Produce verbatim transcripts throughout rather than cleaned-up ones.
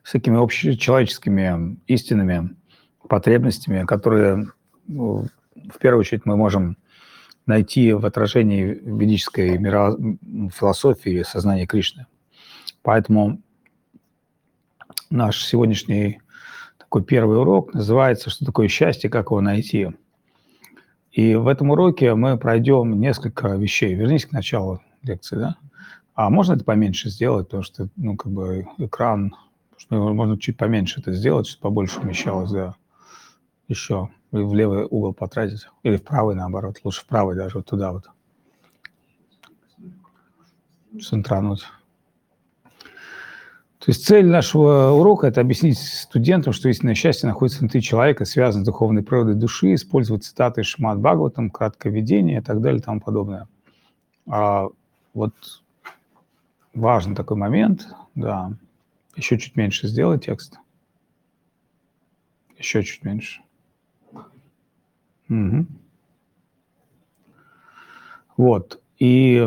с такими общечеловеческими истинами, потребностями, которые, ну, в первую очередь, мы можем найти в отражении ведической миро... философии сознания Кришны. Поэтому наш сегодняшний такой первый урок называется «Что такое счастье, как его найти?». И в этом уроке мы пройдем несколько вещей. Вернись к началу лекции, да? А можно это поменьше сделать, потому что, ну, как бы экран, можно чуть поменьше это сделать, чтобы побольше умещалось, да. Еще в левый угол потратить. Или в правый, наоборот. Лучше в правый даже, вот туда вот. Центрануть. То есть цель нашего урока – это объяснить студентам, что истинное счастье находится внутри человека, связано с духовной природой души, использовать цитаты Шримад Бхагаватам, краткое видение и так далее и тому подобное. А вот важный такой момент, да. Еще чуть меньше сделай текст. Еще чуть меньше. Угу. Вот. И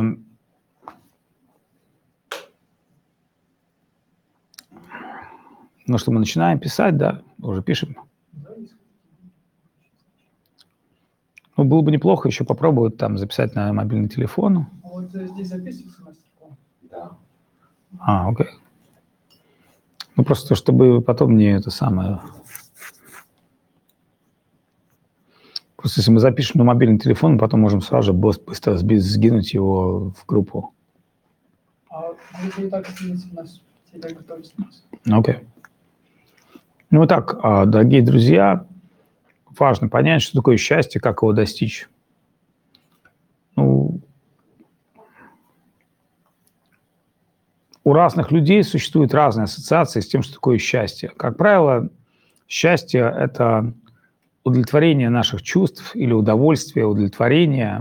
ну что, мы начинаем писать, да? Уже пишем. Ну, было бы неплохо еще попробовать там записать на мобильный телефон. Вот здесь записывается мастер-класс? Да. А, окей. Ну, просто чтобы потом не это самое... Просто если мы запишем на мобильный телефон, потом можем сразу же быстро сгинуть его в группу. А группа и так сгинется у нас, всегда готовится у нас. Окей. Ну, вот так, дорогие друзья, важно понять, что такое счастье, как его достичь. Ну, у разных людей существуют разные ассоциации с тем, что такое счастье. Как правило, счастье – это удовлетворение наших чувств или удовольствие, удовлетворение.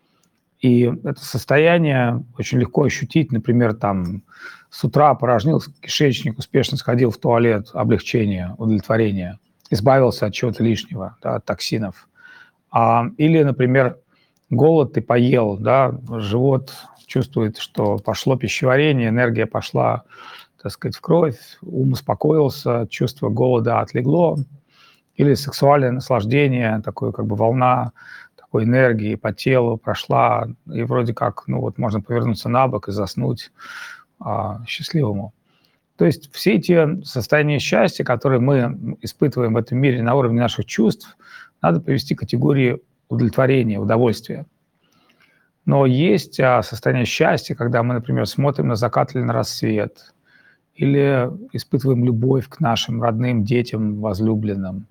И это состояние очень легко ощутить, например, там с утра опорожнил кишечник, успешно сходил в туалет, облегчение, удовлетворение, избавился от чего-то лишнего, да, от токсинов. А, или, например, голод, ты поел, да, живот чувствует, что пошло пищеварение, энергия пошла, так сказать, в кровь, ум успокоился, чувство голода отлегло. Или сексуальное наслаждение, такое как бы волна такой энергии по телу прошла, и вроде как, ну вот можно повернуться на бок и заснуть а, счастливому. То есть все эти состояния счастья, которые мы испытываем в этом мире на уровне наших чувств, надо привести к категории удовлетворения, удовольствия. Но есть а, состояние счастья, когда мы, например, смотрим на закат или на рассвет, или испытываем любовь к нашим родным, детям, возлюбленным,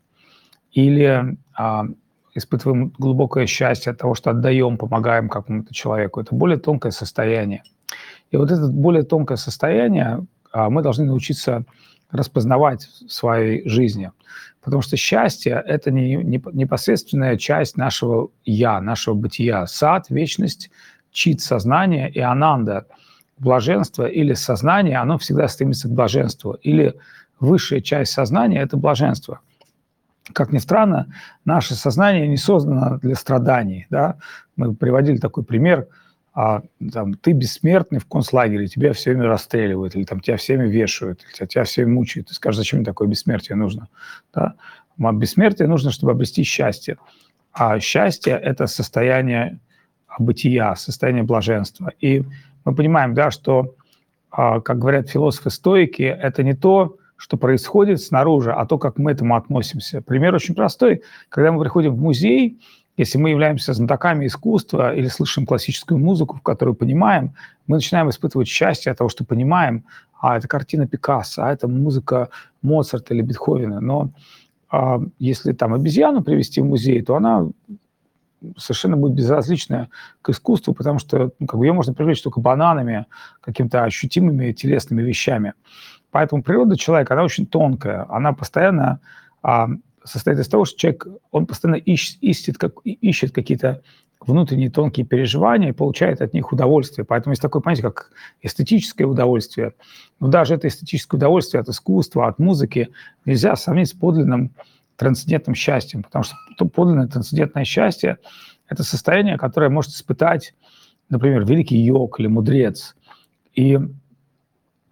или а, испытываем глубокое счастье от того, что отдаем, помогаем какому-то человеку. Это более тонкое состояние. И вот это более тонкое состояние а, мы должны научиться распознавать в своей жизни. Потому что счастье – это не, не, непосредственная часть нашего «я», нашего бытия. Сад, вечность, чит, сознание и ананда, блаженство или сознание, оно всегда стремится к блаженству. Или высшая часть сознания – это блаженство. Как ни странно, наше сознание не создано для страданий. Да? Мы приводили такой пример. А, там, ты бессмертный в концлагере, тебя все время расстреливают, или там, тебя все время вешают, или тебя все время мучают. Ты скажешь, зачем мне такое бессмертие нужно? Да? А бессмертие нужно, чтобы обрести счастье. А счастье – это состояние бытия, состояние блаженства. И мы понимаем, да, что, как говорят философы-стоики, это не то, что происходит снаружи, а то, как мы к этому относимся. Пример очень простой. Когда мы приходим в музей, если мы являемся знатоками искусства или слышим классическую музыку, в которую понимаем, мы начинаем испытывать счастье от того, что понимаем, а это картина Пикассо, а это музыка Моцарта или Бетховена. Но а, если там обезьяну привезти в музей, то она совершенно будет безразлична к искусству, потому что ну, как бы ее можно привлечь только бананами, какими-то ощутимыми телесными вещами. Поэтому природа человека, она очень тонкая, она постоянно а, состоит из того, что человек, он постоянно ищет, ищет, как, ищет какие-то внутренние тонкие переживания и получает от них удовольствие. Поэтому есть такое понятие, как эстетическое удовольствие. Но даже это эстетическое удовольствие от искусства, от музыки нельзя сравнить с подлинным трансцендентным счастьем, потому что подлинное трансцендентное счастье – это состояние, которое может испытать, например, великий йог или мудрец. И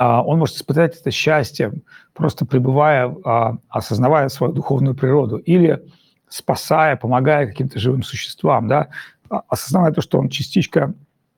а, он может испытать это счастье, просто пребывая, а, осознавая свою духовную природу, или спасая, помогая каким-то живым существам, да, а, осознавая то, что он частичка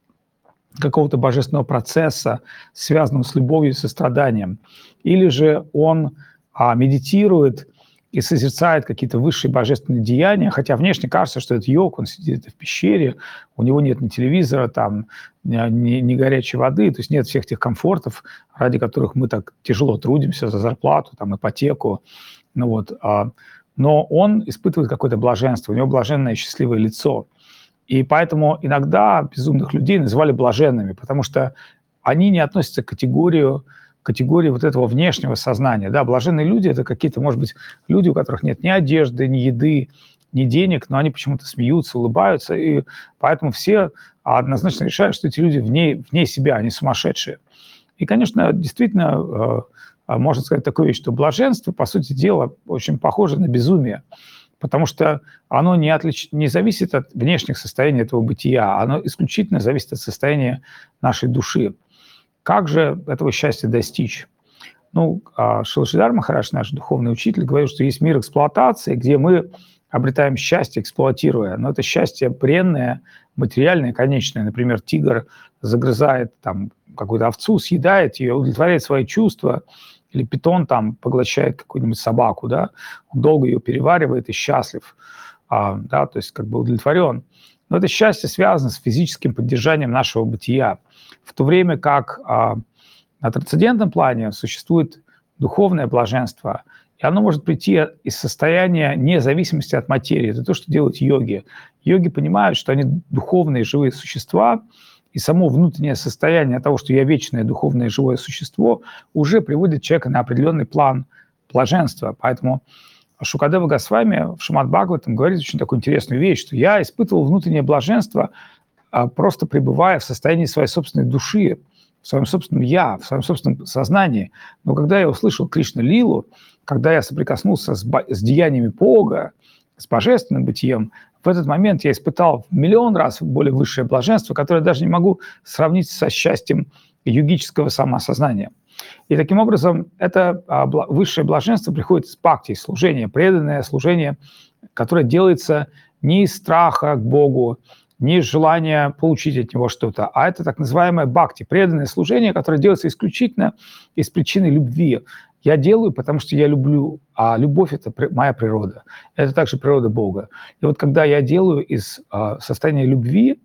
какого-то божественного процесса, связанного с любовью и состраданием. Или же он а, медитирует и созерцает какие-то высшие божественные деяния, хотя внешне кажется, что это йог, он сидит в пещере, у него нет ни телевизора, там, ни, ни горячей воды, то есть нет всех тех комфортов, ради которых мы так тяжело трудимся за зарплату, там, ипотеку. Ну вот, а, но он испытывает какое-то блаженство, у него блаженное счастливое лицо. И поэтому иногда безумных людей называли блаженными, потому что они не относятся к категорию, категории вот этого внешнего сознания. Да, блаженные люди – это какие-то, может быть, люди, у которых нет ни одежды, ни еды, ни денег, но они почему-то смеются, улыбаются, и поэтому все однозначно решают, что эти люди вне, вне себя, они сумасшедшие. И, конечно, действительно, можно сказать такую вещь, что блаженство, по сути дела, очень похоже на безумие, потому что оно не, отлич... не зависит от внешних состояний этого бытия, оно исключительно зависит от состояния нашей души. Как же этого счастья достичь? Ну, Шилашидар Махарадж, наш духовный учитель, говорил, что есть мир эксплуатации, где мы обретаем счастье, эксплуатируя. Но это счастье бренное, материальное, конечное. Например, тигр загрызает там какую-то овцу, съедает ее, удовлетворяет свои чувства, или питон там поглощает какую-нибудь собаку, да, он долго ее переваривает и счастлив, а, да, то есть как бы удовлетворен. Но это счастье связано с физическим поддержанием нашего бытия, в то время как а, на трансцендентном плане существует духовное блаженство, и оно может прийти из состояния независимости от материи. Это то, что делают йоги. Йоги понимают, что они духовные живые существа, и само внутреннее состояние того, что я вечное духовное живое существо, уже приводит человека на определенный план блаженства. Поэтому Шукадева Госвами в Шримад Бхагаватам говорит очень такую интересную вещь, что я испытывал внутреннее блаженство, просто пребывая в состоянии своей собственной души, в своем собственном «я», в своем собственном сознании. Но когда я услышал Кришна-лилу, когда я соприкоснулся с, с деяниями Бога, с божественным бытием, в этот момент я испытал в миллион раз более высшее блаженство, которое даже не могу сравнить со счастьем йогического самоосознания. И таким образом это высшее блаженство приходит из бхакти, из служения, преданное служение, которое делается не из страха к Богу, не из желания получить от Него что-то, а это так называемое бхакти, преданное служение, которое делается исключительно из причины любви. Я делаю, потому что я люблю, а любовь – это моя природа. Это также природа Бога. И вот когда я делаю из а, состояния любви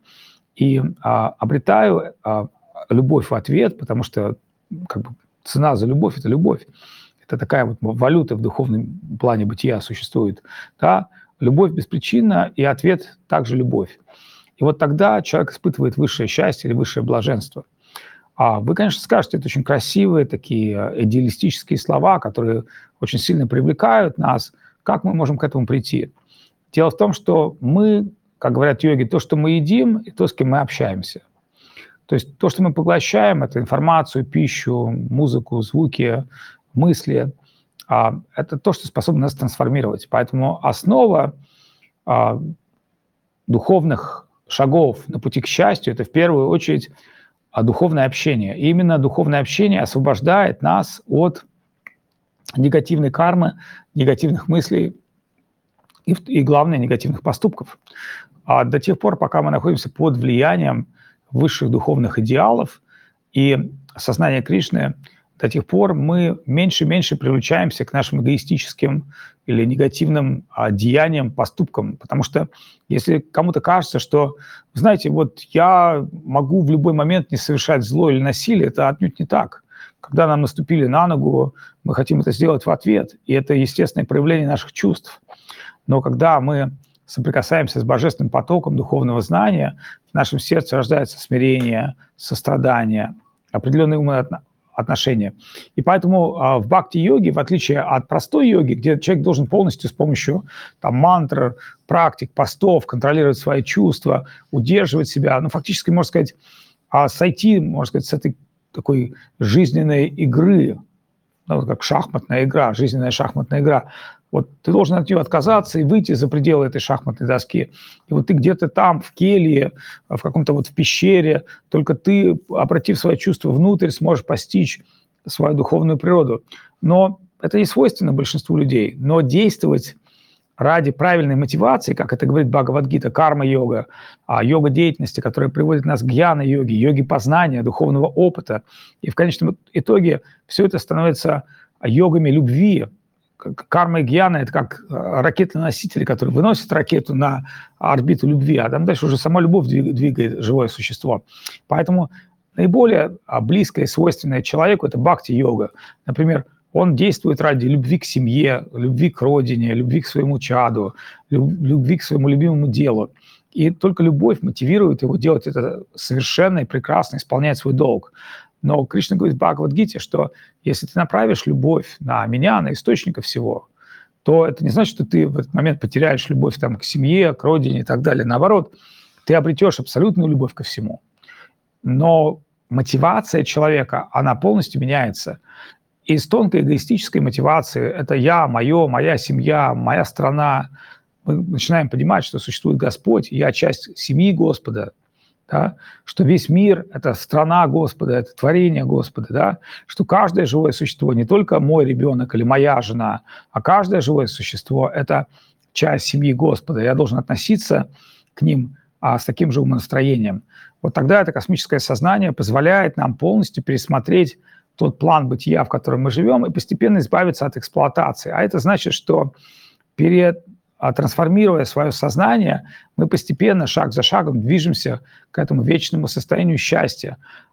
и а, обретаю а, любовь в ответ, потому что как бы, цена за любовь – это любовь. Это такая вот валюта в духовном плане бытия существует. Да? Любовь беспричинна, и ответ также любовь. И вот тогда человек испытывает высшее счастье или высшее блаженство. А вы, конечно, скажете, это очень красивые такие идеалистические слова, которые очень сильно привлекают нас. Как мы можем к этому прийти? Дело в том, что мы, как говорят йоги, то, что мы едим, и то, с кем мы общаемся. То есть то, что мы поглощаем, это информацию, пищу, музыку, звуки, мысли, это то, что способно нас трансформировать. Поэтому основа духовных шагов на пути к счастью – это в первую очередь а духовное общение. И именно духовное общение освобождает нас от негативной кармы, негативных мыслей и, и главное, негативных поступков. А до тех пор, пока мы находимся под влиянием высших духовных идеалов и сознания Кришны, до тех пор мы меньше и меньше привлечаемся к нашим эгоистическим или негативным а, деяниям, поступкам. Потому что если кому-то кажется, что, знаете, вот я могу в любой момент не совершать зло или насилие, это отнюдь не так. Когда нам наступили на ногу, мы хотим это сделать в ответ, и это естественное проявление наших чувств. Но когда мы соприкасаемся с божественным потоком духовного знания, в нашем сердце рождается смирение, сострадание, определенные умные отношения. И поэтому а, в бхакти-йоге, в отличие от простой йоги, где человек должен полностью с помощью там, мантр, практик, постов контролировать свои чувства, удерживать себя, ну, фактически, можно сказать, а, сойти, можно сказать, с этой такой жизненной игры, ну, как шахматная игра, жизненная шахматная игра. Вот ты должен от нее отказаться и выйти за пределы этой шахматной доски. И вот ты где-то там, в келье, в каком-то вот в пещере, только ты, обратив свои чувства внутрь, сможешь постичь свою духовную природу. Но это не свойственно большинству людей. Но действовать ради правильной мотивации, как это говорит Бхагавад-гита, карма-йога, йога деятельности, которая приводит нас к гьяна-йоге, йоге познания, духовного опыта. И в конечном итоге все это становится йогами любви. Карма и гьяна – это как ракетоносители, которые выносят ракету на орбиту любви, а там дальше уже сама любовь двигает живое существо. Поэтому наиболее близкое и свойственное человеку – это бхакти-йога. Например, он действует ради любви к семье, любви к родине, любви к своему чаду, любви к своему любимому делу. И только любовь мотивирует его делать это совершенно и прекрасно, исполнять свой долг. Но Кришна говорит в Бхагавад-гите, что если ты направишь любовь на меня, на источника всего, то это не значит, что ты в этот момент потеряешь любовь там, к семье, к родине и так далее. Наоборот, ты обретешь абсолютную любовь ко всему. Но мотивация человека, она полностью меняется. Из тонкой эгоистической мотивации – это я, мое, моя семья, моя страна. Мы начинаем понимать, что существует Господь, я часть семьи Господа, да? Что весь мир – это страна Господа, это творение Господа, да? Что каждое живое существо, не только мой ребенок или моя жена, а каждое живое существо – это часть семьи Господа. Я должен относиться к ним а, с таким же умонастроением. Вот тогда это космическое сознание позволяет нам полностью пересмотреть тот план бытия, в котором мы живем, и постепенно избавиться от эксплуатации. А это значит, что перед, трансформируя свое сознание, мы постепенно, шаг за шагом, движемся к этому вечному состоянию счастья.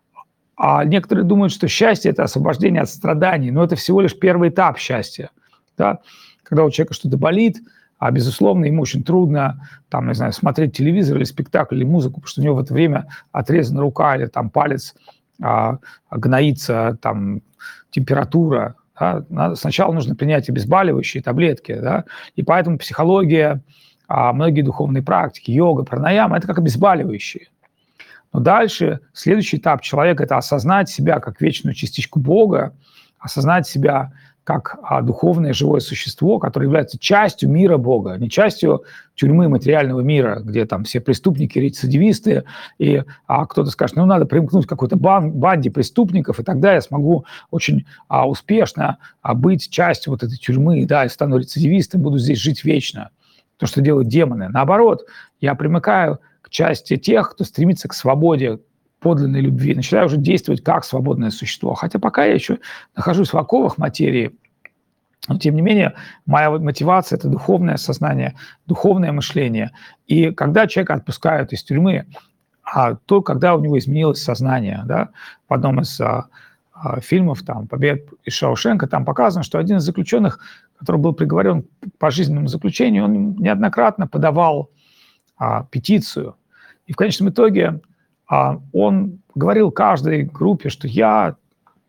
А некоторые думают, что счастье – это освобождение от страданий, но это всего лишь первый этап счастья. Да? Когда у человека что-то болит, а, безусловно, ему очень трудно там, не знаю, смотреть телевизор или спектакль, или музыку, потому что у него в это время отрезана рука или там палец, а, гноится, там, температура. Да? Надо, сначала нужно принять обезболивающие таблетки. Да? И поэтому психология, а, многие духовные практики, йога, пранаяма – это как обезболивающие. Но дальше следующий этап человека – это осознать себя как вечную частичку Бога, осознать себя как а, духовное живое существо, которое является частью мира Бога, не частью тюрьмы материального мира, где там все преступники, рецидивисты, и а, кто-то скажет, ну, надо примкнуть к какой-то бан- банде преступников, и тогда я смогу очень а, успешно а, быть частью вот этой тюрьмы, да, и стану рецидивистом, буду здесь жить вечно. То, что делают демоны. Наоборот, я примыкаю к части тех, кто стремится к свободе, подлинной любви, начинаю уже действовать как свободное существо. Хотя пока я еще нахожусь в оковах материи, но тем не менее моя мотивация – это духовное сознание, духовное мышление. И когда человека отпускают из тюрьмы, а то, когда у него изменилось сознание, да, в одном из а, а, фильмов там, «Побег из Шаушенка» там показано, что один из заключенных, который был приговорен к пожизненному заключению, он неоднократно подавал а, петицию. И в конечном итоге а, он говорил каждой группе, что я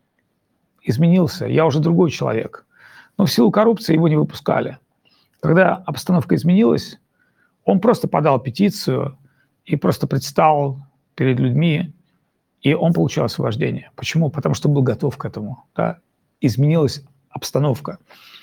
изменился, я уже другой человек. Но в силу коррупции его не выпускали. Когда обстановка изменилась, он просто подал петицию и просто предстал перед людьми, и он получил освобождение. Почему? Потому что был готов к этому. Да? Изменилась обстановка.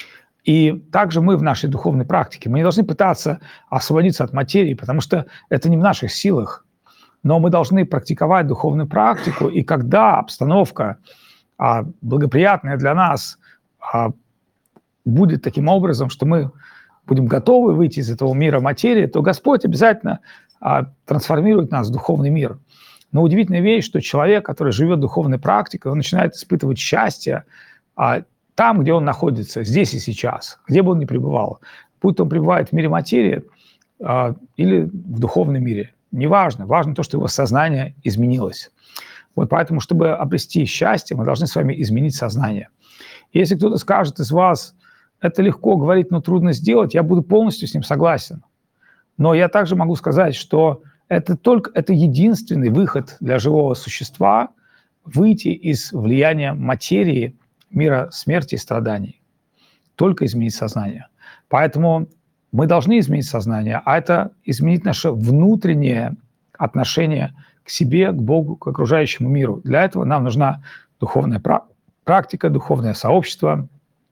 И также мы в нашей духовной практике, мы не должны пытаться освободиться от материи, потому что это не в наших силах. Но мы должны практиковать духовную практику, и когда обстановка а, благоприятная для нас а, будет таким образом, что мы будем готовы выйти из этого мира материи, то Господь обязательно а, трансформирует нас в духовный мир. Но удивительная вещь, что человек, который живет духовной практикой, он начинает испытывать счастье а, там, где он находится, здесь и сейчас, где бы он ни пребывал. Будь то он пребывает в мире материи а, или в духовном мире. Неважно, важно то, что его сознание изменилось. Вот поэтому, чтобы обрести счастье, мы должны с вами изменить сознание. Если кто-то скажет из вас, это легко говорить, но трудно сделать, я буду полностью с ним согласен. Но я также могу сказать, что это только это единственный выход для живого существа выйти из влияния материи, мира смерти и страданий. Только изменить сознание. Поэтому мы должны изменить сознание, а это изменить наше внутреннее отношение к себе, к Богу, к окружающему миру. Для этого нам нужна духовная практика, духовное сообщество,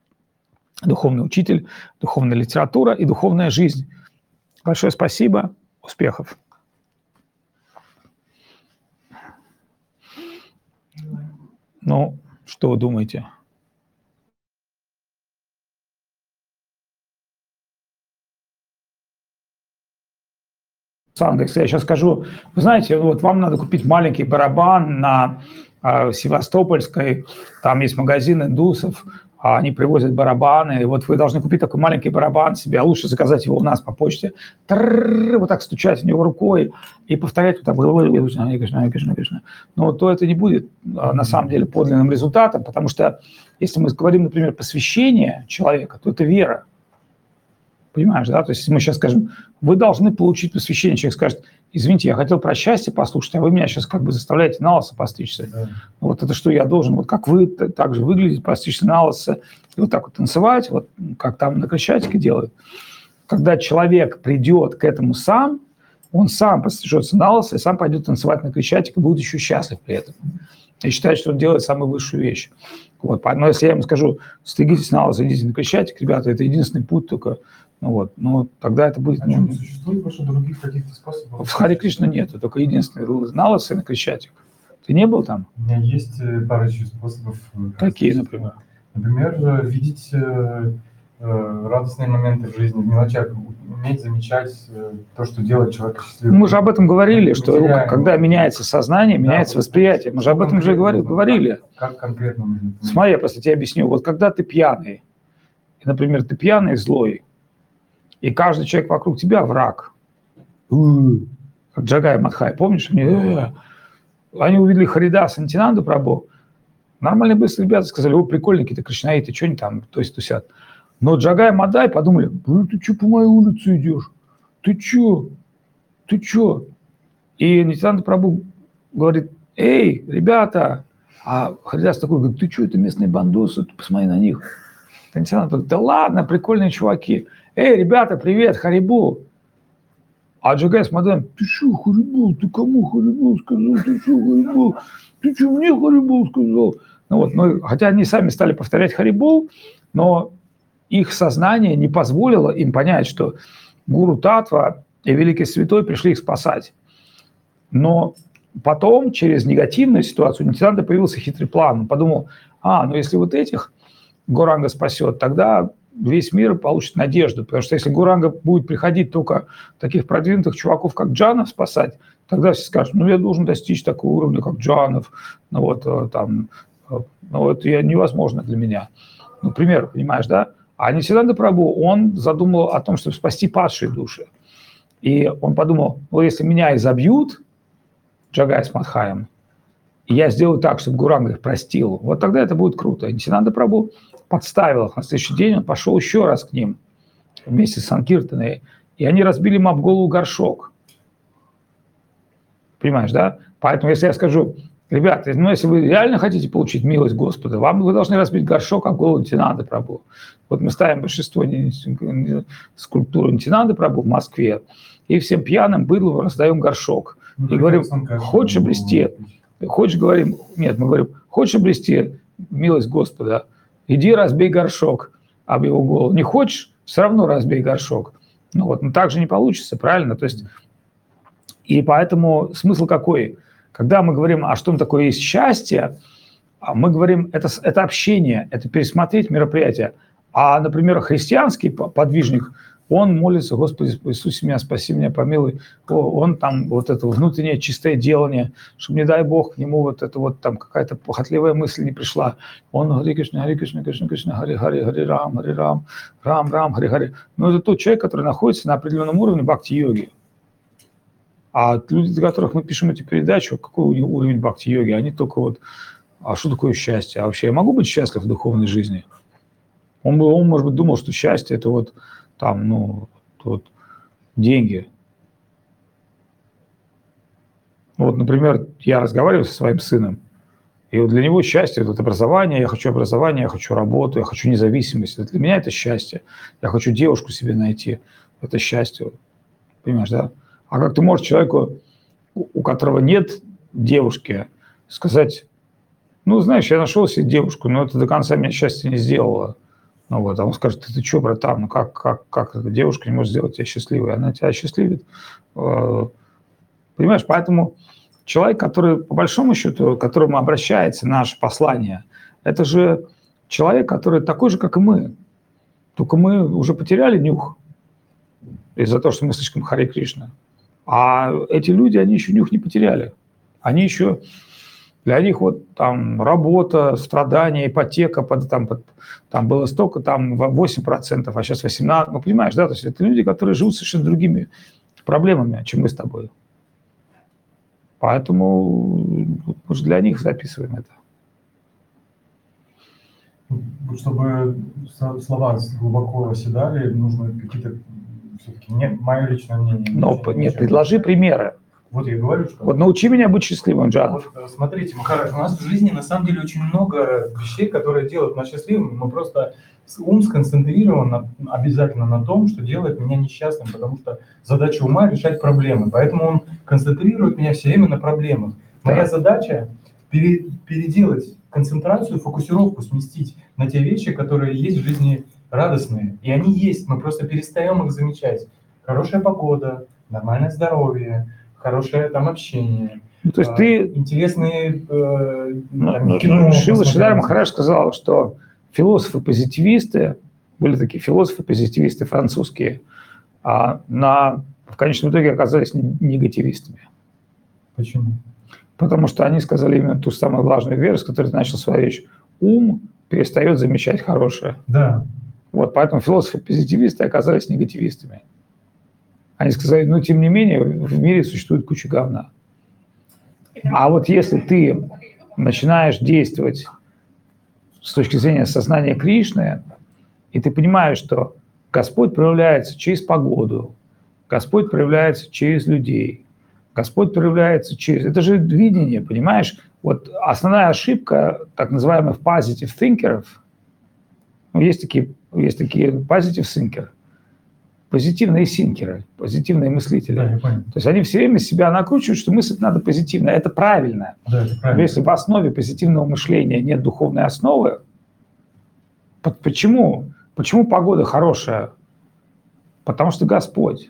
духовный учитель, духовная литература и духовная жизнь. Большое спасибо, успехов! Ну, Что вы думаете? Сандекс, я сейчас скажу, вы знаете, вот вам надо купить маленький барабан на э, Севастопольской, там есть магазин индусов, а они привозят барабаны, и вот вы должны купить такой маленький барабан себе, а лучше заказать его у нас по почте, Трррррр, вот так стучать в него рукой и повторять вот так, но то это не будет на самом деле подлинным результатом, потому что если мы говорим, например, посвящение человека, то это вера. Понимаешь, да? То есть если мы сейчас скажем, вы должны получить посвящение, человек скажет, извините, я хотел про счастье послушать, а вы меня сейчас как бы заставляете на лысо постричься. Да. Вот это что я должен, вот как вы так же выглядеть, постричься на лысо, и вот так вот танцевать, вот как там на Крещатике делают. Когда человек придет к этому сам, он сам пострижется на лысо и сам пойдет танцевать на Крещатике, будет еще счастлив при этом. И считает, что он делает самую высшую вещь. Вот. Но если я ему скажу, стригитесь на лысо, идите на Крещатик, ребята, это единственный путь только. Ну вот, но тогда это будет... А ну, что, существует больше других каких-то способов? В Харе Кришна нет, только единственный на лысо и на Крещатик. Ты не был там? У меня есть пара еще способов. Какие, например? Например, видеть э, радостные моменты в жизни, в мелочах, уметь замечать э, то, что делает человека счастливым. Мы же об этом говорили, что когда меняется сознание, меняется да, восприятие. Мы же об этом уже говорили. Как конкретно нужно? Смотри, я просто тебе объясню. Вот когда ты пьяный, например, ты пьяный, злой, и каждый человек вокруг тебя враг. Как Джагай Мадхай, помнишь? Они, э, они увидели Харидаса Нитьянанду Прабху. Нормальные быстрые ребята сказали, о, прикольные какие-то кришнаиты, что они там, то есть тусят. Но Джагай Мадхай подумали, ты что по моей улице идешь? Ты что? Ты что? И Нитьянанда Прабху говорит, эй, ребята, а Харидас такой говорит, ты что, это местные бандосы, ты посмотри на них. Нитьянанда говорит, да ладно, прикольные чуваки. Эй, ребята, привет, Харибул. А Джагай с мадам, ты что, Харибул, ты кому Харибул сказал, ты что, Харибул, ты что, мне Харибул сказал? Ну вот, ну, хотя они сами стали повторять Харибул, но их сознание не позволило им понять, что Гуру Татва и Великий Святой пришли их спасать. Но потом, через негативную ситуацию, у Нитьянанды появился хитрый план. Он подумал, а, ну если вот этих Гуранга спасет, тогда весь мир получит надежду, потому что если Гуранга будет приходить только таких продвинутых чуваков, как Джанов, спасать, тогда все скажут, ну, я должен достичь такого уровня, как Джанов, ну, вот, там, ну, это невозможно для меня. Ну, пример, понимаешь, да? А Нитьянанда Прабху, он задумал о том, чтобы спасти падшие души. И он подумал, ну, если меня изобьют, Джагай с Мадхаем, и я сделаю так, чтобы Гуранга их простил, вот тогда это будет круто. И Нитьянанда Прабху подставил их. На следующий день он пошел еще раз к ним вместе с Санкиртаной, и они разбили ему об голову горшок. Понимаешь, да? Поэтому если я скажу, ребята, ну если вы реально хотите получить милость Господа, вам вы должны разбить горшок об голову Нитьянанды Прабху. Вот мы ставим большинство скульптуры Нитьянанды Прабху в Москве, и всем пьяным быдлам раздаем горшок. Ну, и говорим, хочешь обрести, хочешь, говорим, нет, мы говорим, хочешь обрести милость Господа, иди разбей горшок об его голову. Не хочешь, все равно разбей горшок. Ну вот, но так же не получится, правильно? То есть, и поэтому смысл какой? Когда мы говорим, а что такое есть счастье, мы говорим, это, это общение, это пересмотреть мероприятие. А, например, христианский подвижник, он молится, Господи, Иисусе меня, спаси меня, помилуй. Он там вот это внутреннее чистое делание, чтобы, не дай Бог, к нему вот это вот там какая-то похотливая мысль не пришла. Он Хари Кришна, Хари Кришна, Кришна, Кришна, Хари Хари, Хари Рам, Хари Рам, Рам, Рам, Хари Хари. Но это тот человек, который находится на определенном уровне бхакти-йоги. А люди, для которых мы пишем эти передачи, какой у них уровень бхакти-йоги, они только вот, а что такое счастье? А вообще я могу быть счастлив в духовной жизни? Он, он может быть, думал, что счастье – это вот там, ну, вот, деньги. Вот, например, я разговариваю со своим сыном, и вот для него счастье – это образование, я хочу образование, я хочу работу, я хочу независимость. Для меня это счастье. Я хочу девушку себе найти. Это счастье. Понимаешь, да? А как ты можешь человеку, у которого нет девушки, сказать, ну, знаешь, я нашел себе девушку, но это до конца меня счастье не сделало. Ну вот, а он скажет, ты, ты что, братан, ну как, как, как эта девушка не может сделать тебя счастливой? Она тебя счастливит. Понимаешь, поэтому человек, который, по большому счету, к которому обращается наше послание, Это же человек, который такой же, как и мы. Только мы уже потеряли нюх из-за того, что мы слишком Харе Кришна. А эти люди, они еще нюх не потеряли. Они еще, для них вот там работа, страдания, ипотека, под, там, под, там было столько, там восемь процентов, а сейчас восемнадцать процентов. Ну, понимаешь, да? То есть это люди, которые живут совершенно другими проблемами, чем мы с тобой. Поэтому мы же для них записываем это. Чтобы слова глубоко оседали, нужно какие-то, все-таки, нет, мое личное мнение. Но нет, предложи примеры. Вот я говорю, что... Вот научи меня быть счастливым, Джан. Вот, смотрите, Махарадж, у нас в жизни на самом деле очень много вещей, которые делают нас счастливыми. Мы просто ум сконцентрирован на, обязательно на том, что делает меня несчастным, потому что задача ума — решать проблемы. Поэтому он концентрирует меня все время на проблемах. Моя задача пере, переделать концентрацию, фокусировку сместить на те вещи, которые есть в жизни радостные. И они есть, мы просто перестаем их замечать. Хорошая погода, нормальное здоровье, хорошее там общение. Ну, то есть э, ты... Интересные э, Ну, кино. Шрила Шридар Махарадж сказал, что философы-позитивисты, были такие философы-позитивисты французские, а на, в конечном итоге оказались негативистами. Почему? Потому что они сказали именно ту самую важную вещь, с которой ты начал свою речь. Ум перестает замечать хорошее. Да. Вот, поэтому философы-позитивисты оказались негативистами. Они сказали, ну, тем не менее, в мире существует куча говна. А вот если ты начинаешь действовать с точки зрения сознания Кришны, и ты понимаешь, что Господь проявляется через погоду, Господь проявляется через людей, Господь проявляется через... Это же видение, понимаешь? Вот основная ошибка так называемых positive thinkers, ну, есть такие, есть такие positive thinkers, позитивные синкеры, позитивные мыслители. Да, я понял. То есть они все время себя накручивают, что мыслить надо позитивно. Это правильно. Да, это правильно. Но если в основе позитивного мышления нет духовной основы, почему? Почему погода хорошая? Потому что Господь.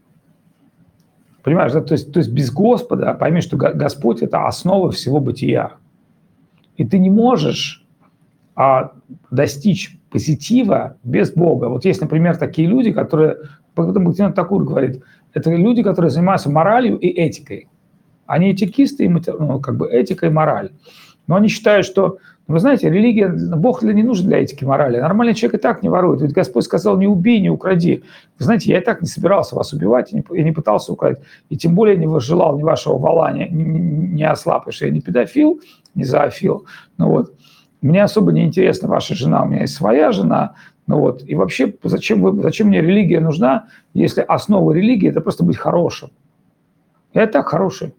Понимаешь, да? то, есть, то есть без Господа, пойми, что Господь – это основа всего бытия. И ты не можешь а, достичь позитива без Бога. Вот есть, например, такие люди, которые, Бхактивинода Такур говорит, это люди, которые занимаются моралью и этикой. Они этикисты, и ну, как бы этика и мораль. Но они считают, что, вы знаете, религия, Бог не нужен для этики и морали. Нормальный человек и так не ворует. Ведь Господь сказал, не убей, не укради. Вы знаете, я и так не собирался вас убивать, и не, и не пытался украсть. И тем более не желал ни вашего вола, ни, ни, ни осла, потому что я не педофил, не зоофил. Ну вот. Мне особо не интересна ваша жена, у меня есть своя жена. Ну вот. И вообще, зачем, вы, зачем мне религия нужна, если основа религии – это просто быть хорошим? Я и так хороший.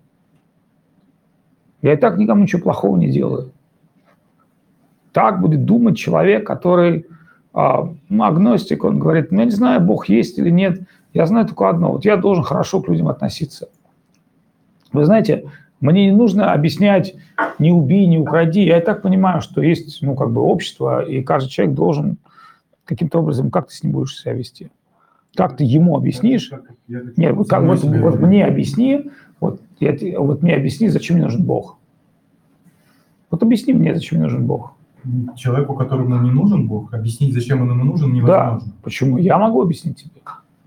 Я и так никому ничего плохого не делаю. Так будет думать человек, который а, ну, агностик, он говорит, ну, я не знаю, Бог есть или нет, я знаю только одно, вот я должен хорошо к людям относиться. Вы знаете, мне не нужно объяснять, не убей, не укради, я и так понимаю, что есть, ну, как бы общество, и каждый человек должен каким-то образом, как ты с ним будешь себя вести? Как ты ему объяснишь? Нет, вот, как, вот, вот мне объясни, вот, я, вот мне объясни, зачем мне нужен Бог. Вот объясни мне, зачем мне нужен Бог. Человеку, которому не нужен Бог, объяснить, зачем он ему нужен, невозможно. Да, почему? Я могу объяснить тебе.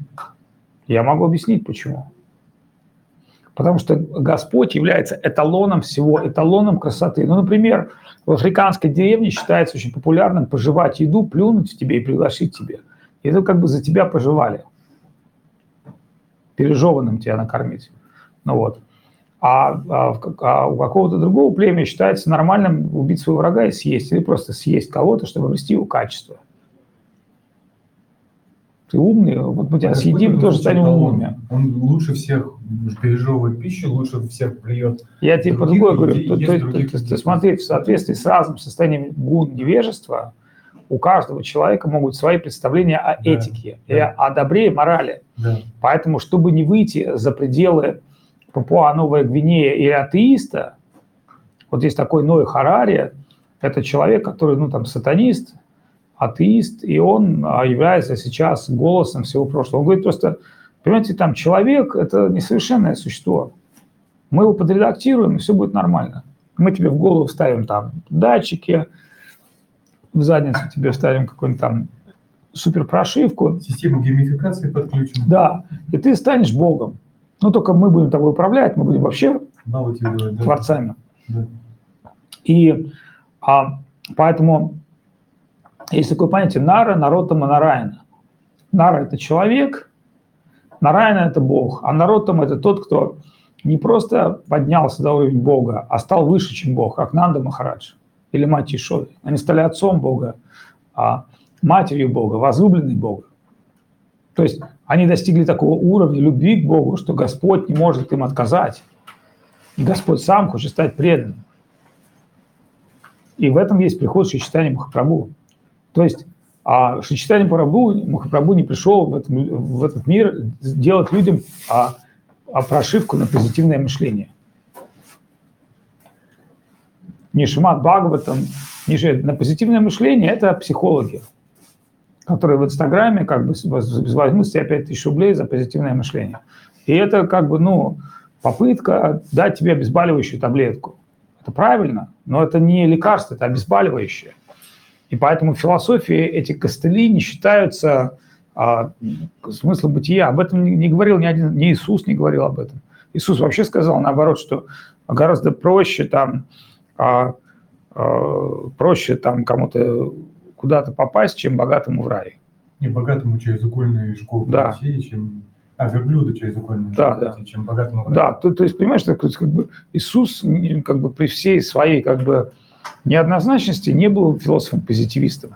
Я могу объяснить, почему. Потому что Господь является эталоном всего, эталоном красоты. Ну, например, в африканской деревне считается очень популярным пожевать еду, плюнуть в тебе и пригласить тебе. И это как бы за тебя пожевали. Пережеванным тебя накормить. Ну вот. А, а, а у какого-то другого племени считается нормальным убить своего врага и съесть. Или просто съесть кого-то, чтобы обрести его качество. Ты умный, вот мы тебя съедим, тоже станем умными. Он лучше всех пережевывает пищу, лучше всех плюет. Я тебе по-другому говорю. То, то, то, то, то, смотри, в соответствии с разным состоянием гун невежества, у каждого человека могут свои представления о да, этике, да. и о добре и морали. Да. Поэтому, чтобы не выйти за пределы Папуа-Новая Гвинея и атеиста, вот есть такой Ной Харари, это человек, который, ну, там, сатанист, атеист, и он является сейчас голосом всего прошлого. Он говорит просто, понимаете, там человек – это несовершенное существо. Мы его подредактируем, и все будет нормально. Мы тебе в голову вставим там датчики, в задницу тебе вставим какую-нибудь там супер прошивку. Систему геймификации подключим. Да, и ты станешь Богом. Ну, только мы будем тобой управлять, мы будем вообще Делать, да. творцами. Да. И а, поэтому есть такое понятие Нара, Нароттама, Нараяна. Нара – это человек, Нараяна – это Бог, а Нароттама – это тот, кто не просто поднялся до уровня Бога, а стал выше, чем Бог, как Нанда Махарадж или мать Ишоды. Они стали отцом Бога, а матерью Бога, возлюбленной Бога. То есть они достигли такого уровня любви к Богу, что Господь не может им отказать. И Господь сам хочет стать преданным. И в этом есть приход Шри Чайтанья Махапрабху. То есть а Шри Чайтанья Махапрабху, Махапрабху не пришел в, этом, в этот мир делать людям а, а прошивку на позитивное мышление. Не Шримад Бхагаватам, не же, на позитивное мышление – это психологи, которые в Инстаграме как бы возьмут себе пять тысяч рублей за позитивное мышление. И это как бы, ну, попытка дать тебе обезболивающую таблетку. Это правильно, но это не лекарство, это обезболивающее. И поэтому в философии эти костыли не считаются а, смыслом бытия. Об этом не, не говорил ни один, ни Иисус не говорил об этом. Иисус вообще сказал, наоборот, что гораздо проще там, а, а, проще там кому-то куда-то попасть, чем богатому в рай. Не богатому через икольную школу да. России, чем... А, верблюда через икольную да, школу, да. чем богатому в рай. Да, то, то есть, понимаешь, так, как бы Иисус как бы при всей своей как бы неоднозначности не был философом-позитивистом.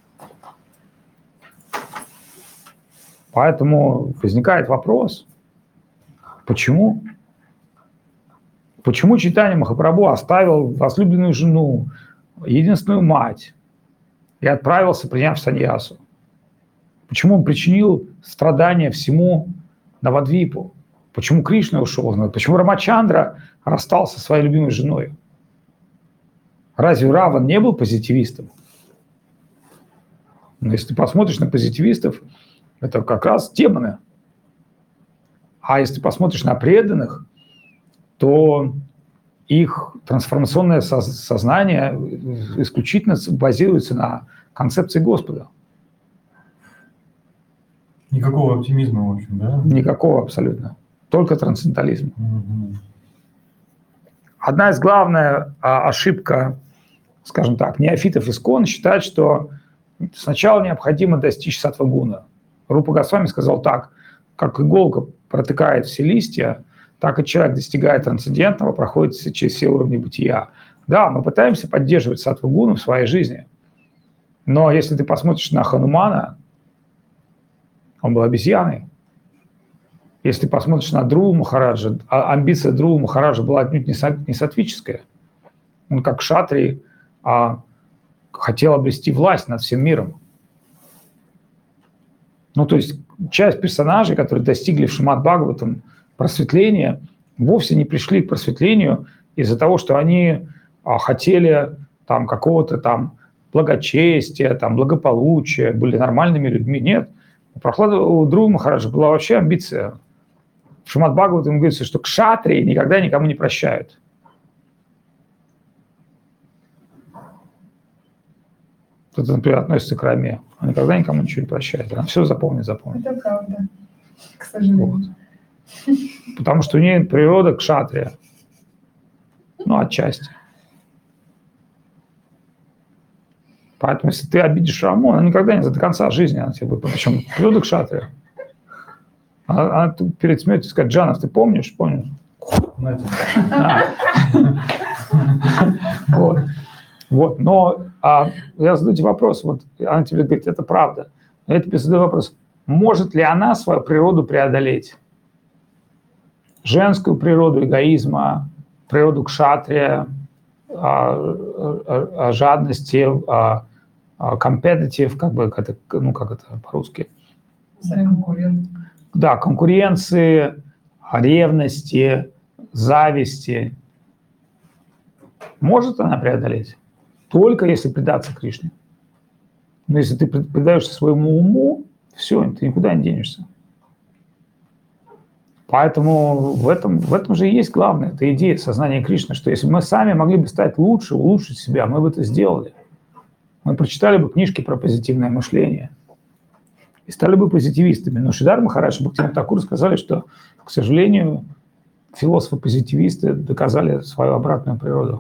Поэтому возникает вопрос, почему? Почему Чайтанья Махапрабху оставил возлюбленную жену, единственную мать, и отправился, приняв саньясу? Почему он причинил страдания всему Навадвипу? Почему Кришна ушел? Почему Рамачандра расстался со своей любимой женой? Разве Раван не был позитивистом? Но если ты посмотришь на позитивистов, это как раз демоны. А если ты посмотришь на преданных, то их трансформационное сознание исключительно базируется на концепции Господа. Никакого оптимизма, в общем, да? Никакого абсолютно. Только трансцендентализм. Угу. Одна из главных а, ошибка, скажем так, неофитов ИСККОН считать, что сначала необходимо достичь саттва-гуна. Рупа Госвами сказал так: как иголка протыкает все листья, так и человек достигает трансцендентного, проходит через все уровни бытия. Да, мы пытаемся поддерживать саттва-гуну в своей жизни, но если ты посмотришь на Ханумана, он был обезьяной. Если ты посмотришь на Друву Махараджа, а амбиция Друвы Махараджа была отнюдь не саттвическая. Он как кшатрий а, хотел обрести власть над всем миром. Ну, то есть часть персонажей, которые достигли в Шримад Бхагаватам просветления, вовсе не пришли к просветлению из-за того, что они а, хотели там какого-то там благочестия, там благополучия, были нормальными людьми. Нет. У Прохлада, у Друвы Махараджа была вообще амбиция. В Шримад Бхагаватам говорится, что кшатрии никогда никому не прощают. Кто-то, например, относится к Раме. Она никогда никому ничего не прощает. Она все запомнит, запомнит. Это правда, к сожалению. Вот. Потому что у нее природа кшатрия. Ну, отчасти. Поэтому, если ты обидишь Раму, она никогда не до конца жизни она тебе будет. Причем природа кшатрия. Она, она перед смертью скажет: Джанов, ты помнишь? Помнишь? А. Вот. Вот. Но а, я задаю тебе вопрос. Вот она тебе говорит: это правда. Но я тебе задаю вопрос: может ли она свою природу преодолеть? Женскую природу эгоизма, природу кшатрия, а, а, а, жадности, а, а, competitive, как бы, это, ну как это по-русски? Конкурент. Да, конкуренции, ревности, зависти. Может она преодолеть? Только если предаться Кришне. Но если ты предаешься своему уму, все, ты никуда не денешься. Поэтому в этом, в этом же и есть главное, это идея сознания Кришны, что если мы сами могли бы стать лучше, улучшить себя, мы бы это сделали. мы прочитали бы книжки про позитивное мышление и стали бы позитивистами. Но Шридар Махарадж и Бхактивинода Тхакур сказали, что, к сожалению, философы-позитивисты доказали свою обратную природу.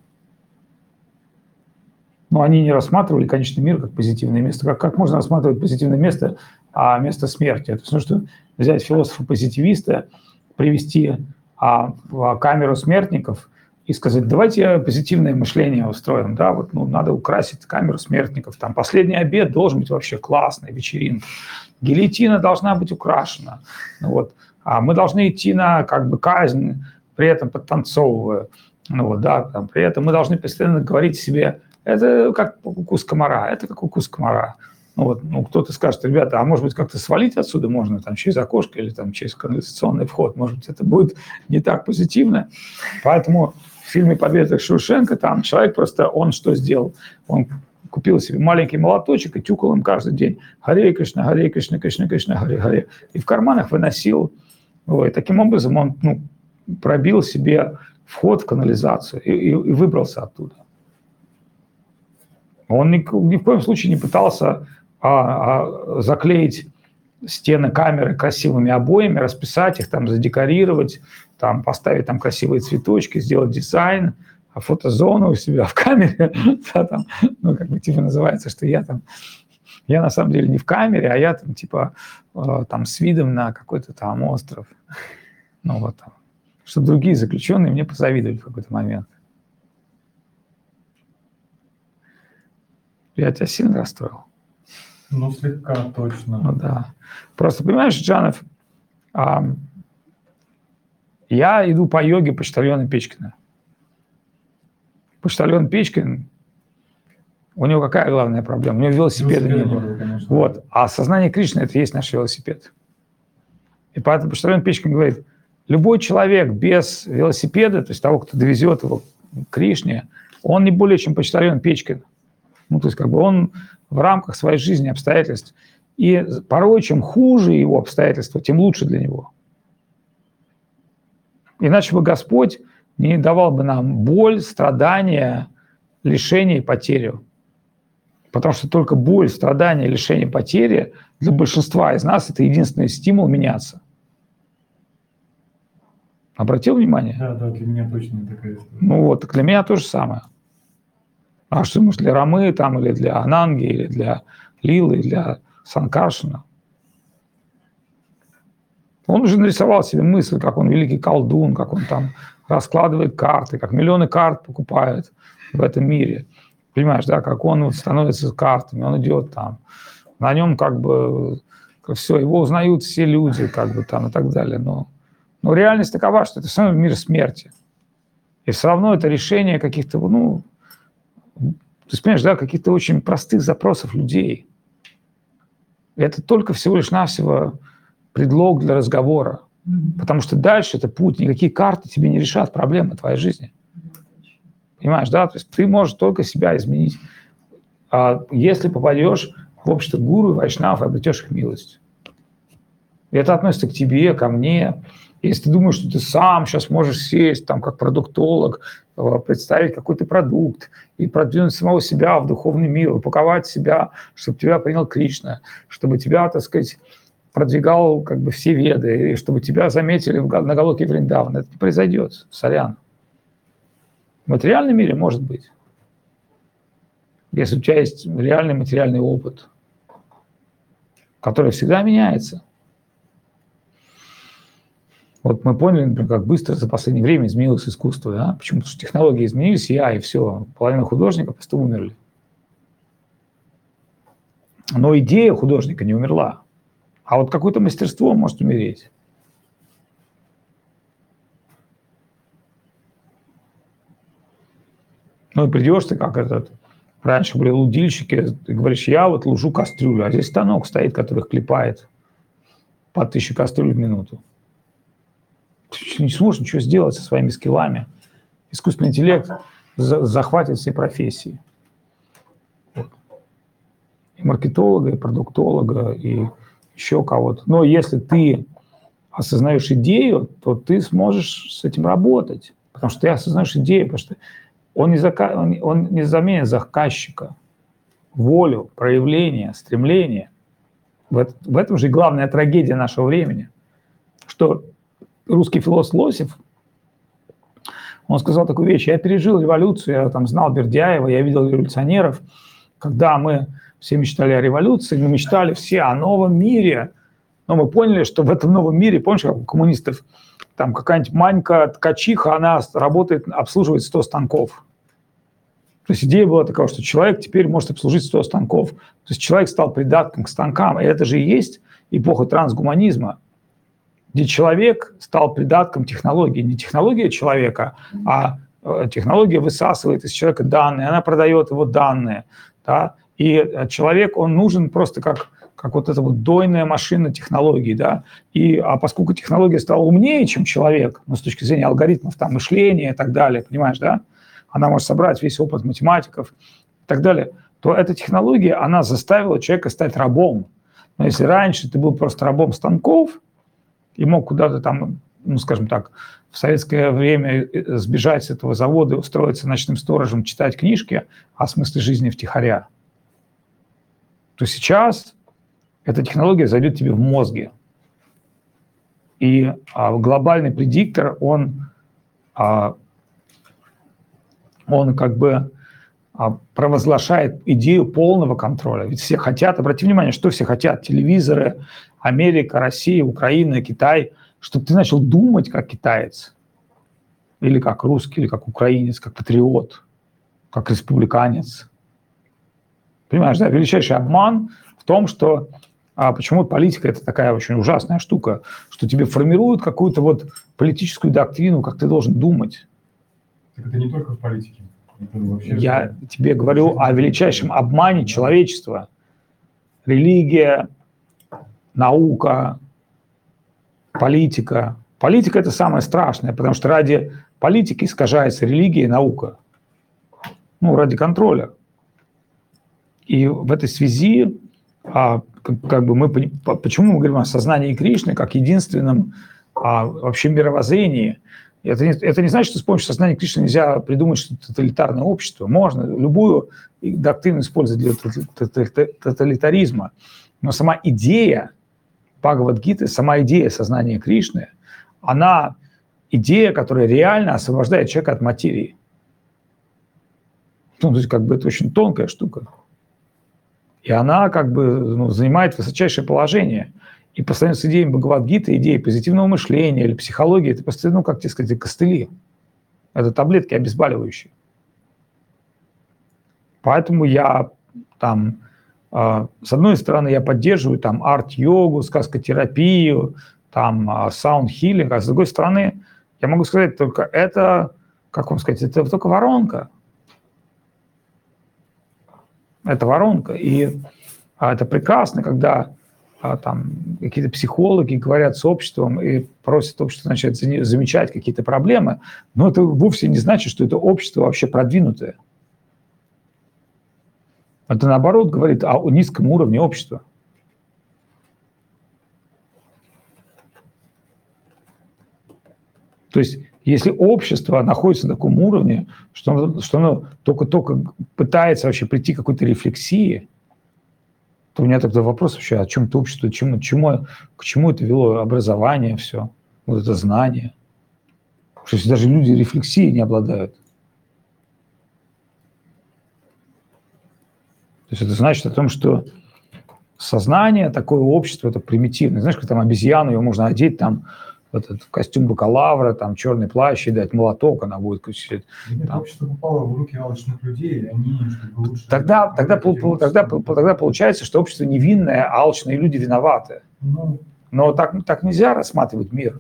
Но они не рассматривали конечный мир как позитивное место. Как, как можно рассматривать позитивное место, а место смерти? Это все, что взять философа-позитивиста, привести а, в камеру смертников и сказать, давайте позитивное мышление устроим. Да, вот, ну, надо украсить камеру смертников. Там последний обед должен быть вообще классный, вечеринка. Гильотина должна быть украшена. Ну, вот. А мы должны идти на как бы казнь, при этом подтанцовывая. Ну, вот, да, там, при этом мы должны постоянно говорить себе, это как укус комара, это как укус комара. Ну, вот, ну, кто-то скажет, ребята, а может быть как-то свалить отсюда можно там, через окошко или там, через канализационный вход, может быть это будет не так позитивно. Поэтому в фильме «Побег из Шоушенка» там человек просто, он что сделал? Он купил себе маленький молоточек и тюкал им каждый день. Харе Кришна, Харе Кришна, Кришна Кришна, Харе Харе. И в карманах выносил. Вот, таким образом он ну, пробил себе вход в канализацию и, и, и выбрался оттуда. Он ни, ни в коем случае не пытался а, а, заклеить стены камеры красивыми обоями, расписать их, там, задекорировать, там, поставить там красивые цветочки, сделать дизайн, фотозону у себя в камере. Да, там, ну, как бы типа называется, что я там, я на самом деле не в камере, а я там типа э, там с видом на какой-то там остров. Ну вот там. Чтобы другие заключенные мне позавидовали в какой-то момент. Я тебя сильно расстроил? Ну, слегка, точно. Ну да. Просто, понимаешь, Джанов, а, я иду по йоге почтальона Печкина. Почтальон Печкин, у него какая главная проблема? У него велосипеда не было. Вот. А сознание Кришны – это и есть наш велосипед. И поэтому почтальон Печкин говорит, любой человек без велосипеда, то есть того, кто довезет его к Кришне, он не более чем почтальон Печкин. Ну, то есть как бы он в рамках своей жизни, обстоятельств. И порой, чем хуже его обстоятельства, тем лучше для него. Иначе бы Господь не давал бы нам боль, страдания, лишение и потерю. Потому что только боль, страдания, лишение, потери для большинства из нас – это единственный стимул меняться. Обратил внимание? Да, да, для меня точно такая история. Ну вот, для меня то же самое. А что, может, для Рамы, там, или для Ананги, или для Лилы, или для Санкаршина? Он уже нарисовал себе мысль, как он великий колдун, как он там раскладывает карты, как миллионы карт покупает в этом мире. Понимаешь, да, как он вот становится картами, он идет там, на нем как бы все, его узнают все люди, как бы там и так далее. Но, но реальность такова, что это все равно мир смерти. И все равно это решение каких-то, ну, то есть, понимаешь, да, каких-то очень простых запросов людей. И это только всего лишь навсего предлог для разговора. Mm-hmm. Потому что дальше это путь, никакие карты тебе не решат проблемы твоей жизни. Mm-hmm. Понимаешь, да? То есть ты можешь только себя изменить. А если попадешь в общество гуру и вайшнав, обретешь их милость. И это относится к тебе, ко мне. Если ты думаешь, что ты сам сейчас можешь сесть, там, как продуктолог, представить какой-то продукт и продвинуть самого себя в духовный мир, упаковать себя, чтобы тебя принял Кришна, чтобы тебя, так сказать, продвигал как бы все веды, и чтобы тебя заметили на Галоке Вриндавана. Это не произойдет, сорян. В материальном мире может быть. Если у тебя есть реальный материальный опыт, который всегда меняется. Вот мы поняли, например, как быстро за последнее время изменилось искусство. Да? Почему? Потому что технологии изменились, я и все. Половина художников просто умерли. Но идея художника не умерла. А вот какое-то мастерство может умереть. Ну и придешь ты, как этот... Раньше были лудильщики, ты говоришь, я вот лужу кастрюлю, а здесь станок стоит, который клепает по тысяче кастрюль в минуту. Ты не сможешь ничего сделать со своими скиллами. Искусственный интеллект захватит все профессии. Вот. И маркетолога, и продуктолога, и еще кого-то. Но если ты осознаешь идею, то ты сможешь с этим работать. Потому что ты осознаешь идею, потому что он не, зака... он, он не заменит заказчика. волю, проявление, стремление. В, это, в этом же и главная трагедия нашего времени, что русский философ Лосев, он сказал такую вещь: я пережил революцию, я там знал Бердяева, я видел революционеров. Когда мы все мечтали о революции, мы мечтали все о новом мире, но мы поняли, что в этом новом мире, помнишь, как у коммунистов, там какая-нибудь Манька ткачиха, она работает, обслуживает сто станков. То есть идея была такая, что человек теперь может обслужить сто станков. То есть человек стал придатком к станкам. И это же и есть эпоха трансгуманизма, где человек стал придатком технологии. Не технология человека, а технология высасывает из человека данные, она продает его данные. Да? И человек, он нужен просто как, как вот эта вот дойная машина технологий. Да? И, а поскольку технология стала умнее, чем человек, ну, с точки зрения алгоритмов, там, мышления и так далее, понимаешь, да? Она может собрать весь опыт математиков и так далее, то эта технология, она заставила человека стать рабом. Но если раньше ты был просто рабом станков и мог куда-то там, ну, скажем так, в советское время сбежать с этого завода и устроиться ночным сторожем, читать книжки о смысле жизни втихаря, то сейчас эта технология зайдет тебе в мозги. И а, глобальный предиктор, он... А, он как бы а, провозглашает идею полного контроля. Ведь все хотят, обрати внимание, что все хотят: телевизоры, Америка, Россия, Украина, Китай, чтобы ты начал думать как китаец, или как русский, или как украинец, как патриот, как республиканец. Понимаешь, да, величайший обман в том, что а почему политика – это такая очень ужасная штука, что тебе формируют какую-то вот политическую доктрину, как ты должен думать. Так это не только в политике. Это вообще... Я тебе говорю о величайшем обмане человечества. Религия, наука, политика. Политика – это самое страшное, потому что ради политики искажается религия и наука. Ну, ради контроля. И в этой связи, а, как, как бы мы, почему мы говорим о сознании Кришны как единственном а, вообще мировоззрении? Это не, это не значит, что с помощью сознания Кришны нельзя придумать что-то тоталитарное общество. Можно любую доктрину использовать для тоталитаризма. Но сама идея Бхагавад-гиты, сама идея сознания Кришны, она идея, которая реально освобождает человека от материи. Ну, то есть как бы это очень тонкая штука. И она как бы ну, занимает высочайшее положение. И по сравнению с идеей Бхагавад-гиты, идеей позитивного мышления или психологии, это просто, ну, как тебе сказать, костыли. Это таблетки обезболивающие. Поэтому я там, э, с одной стороны, я поддерживаю там арт-йогу, сказкотерапию, там саунд-хилинг, а с другой стороны, я могу сказать только это, как вам сказать, это только воронка. Это воронка. И а, это прекрасно, когда а, там какие-то психологи говорят с обществом и просят общество начать замечать какие-то проблемы, но это вовсе не значит, что это общество вообще продвинутое. Это, наоборот, говорит о низком уровне общества. То есть, если общество находится на таком уровне, что оно, что оно только-только пытается вообще прийти к какой-то рефлексии, то у меня тогда вопрос вообще, о чем это общество, чему, чему, к чему это вело образование, все, вот это знание. Что если даже люди рефлексией не обладают. То есть это значит о том, что сознание, такое общество, это примитивное. Знаешь, как там обезьяну, ее можно одеть там, этот костюм бакалавра, там черный плащ и дать молоток, она будет кричать. Там. Общество попало в руки алчных людей, они чтобы лучше... Тогда, тогда, тогда, тогда получается, что общество невинное, а алчные люди виноваты. Ну, Но так, так нельзя рассматривать мир.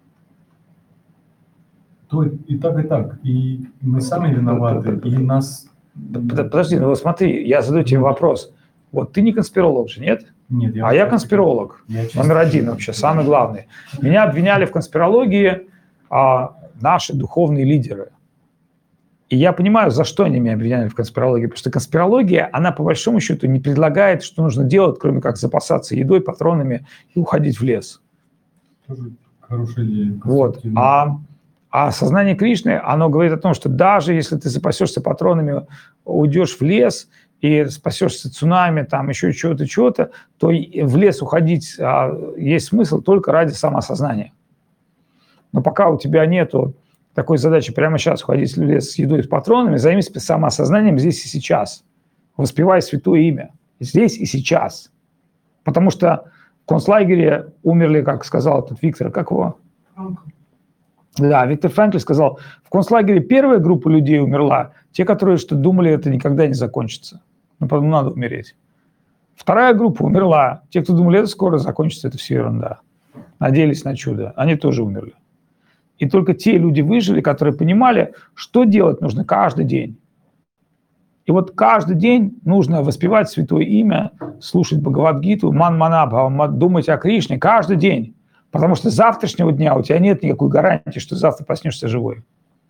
То и так, и так. И мы сами виноваты, и нас... Подожди, ну вот смотри, я задаю тебе вопрос. Вот ты не конспиролог же, нет? Нет, я а я конспиролог, я номер один вообще, самый главный. Меня обвиняли в конспирологии а, наши духовные лидеры. И я понимаю, за что они меня обвиняли в конспирологии. Потому что конспирология, она по большому счету не предлагает, что нужно делать, кроме как запасаться едой, патронами и уходить в лес. Тоже хорошая идея. Вот. А, а сознание Кришны, оно говорит о том, что даже если ты запасешься патронами, уйдешь в лес, и спасешься цунами, там еще чего-то, чего-то, то в лес уходить а, есть смысл только ради самоосознания. Но пока у тебя нету такой задачи прямо сейчас уходить в лес с едой и с патронами, займись самоосознанием здесь и сейчас. Воспевай святое имя здесь и сейчас. Потому что в концлагере умерли, как сказал этот Виктор, как его? Франкл. Да, Виктор Франкл сказал, в концлагере первая группа людей умерла, те, которые что думали, это никогда не закончится. Ну, потом надо умереть. Вторая группа умерла, те, кто думали, это скоро закончится, это все ерунда. Надеялись на чудо, они тоже умерли. И только те люди выжили, которые понимали, что делать нужно каждый день. И вот каждый день нужно воспевать святое имя, слушать Бхагавад-гиту, ман-манабха, думать о Кришне каждый день. Потому что с завтрашнего дня у тебя нет никакой гарантии, что завтра проснешься живой.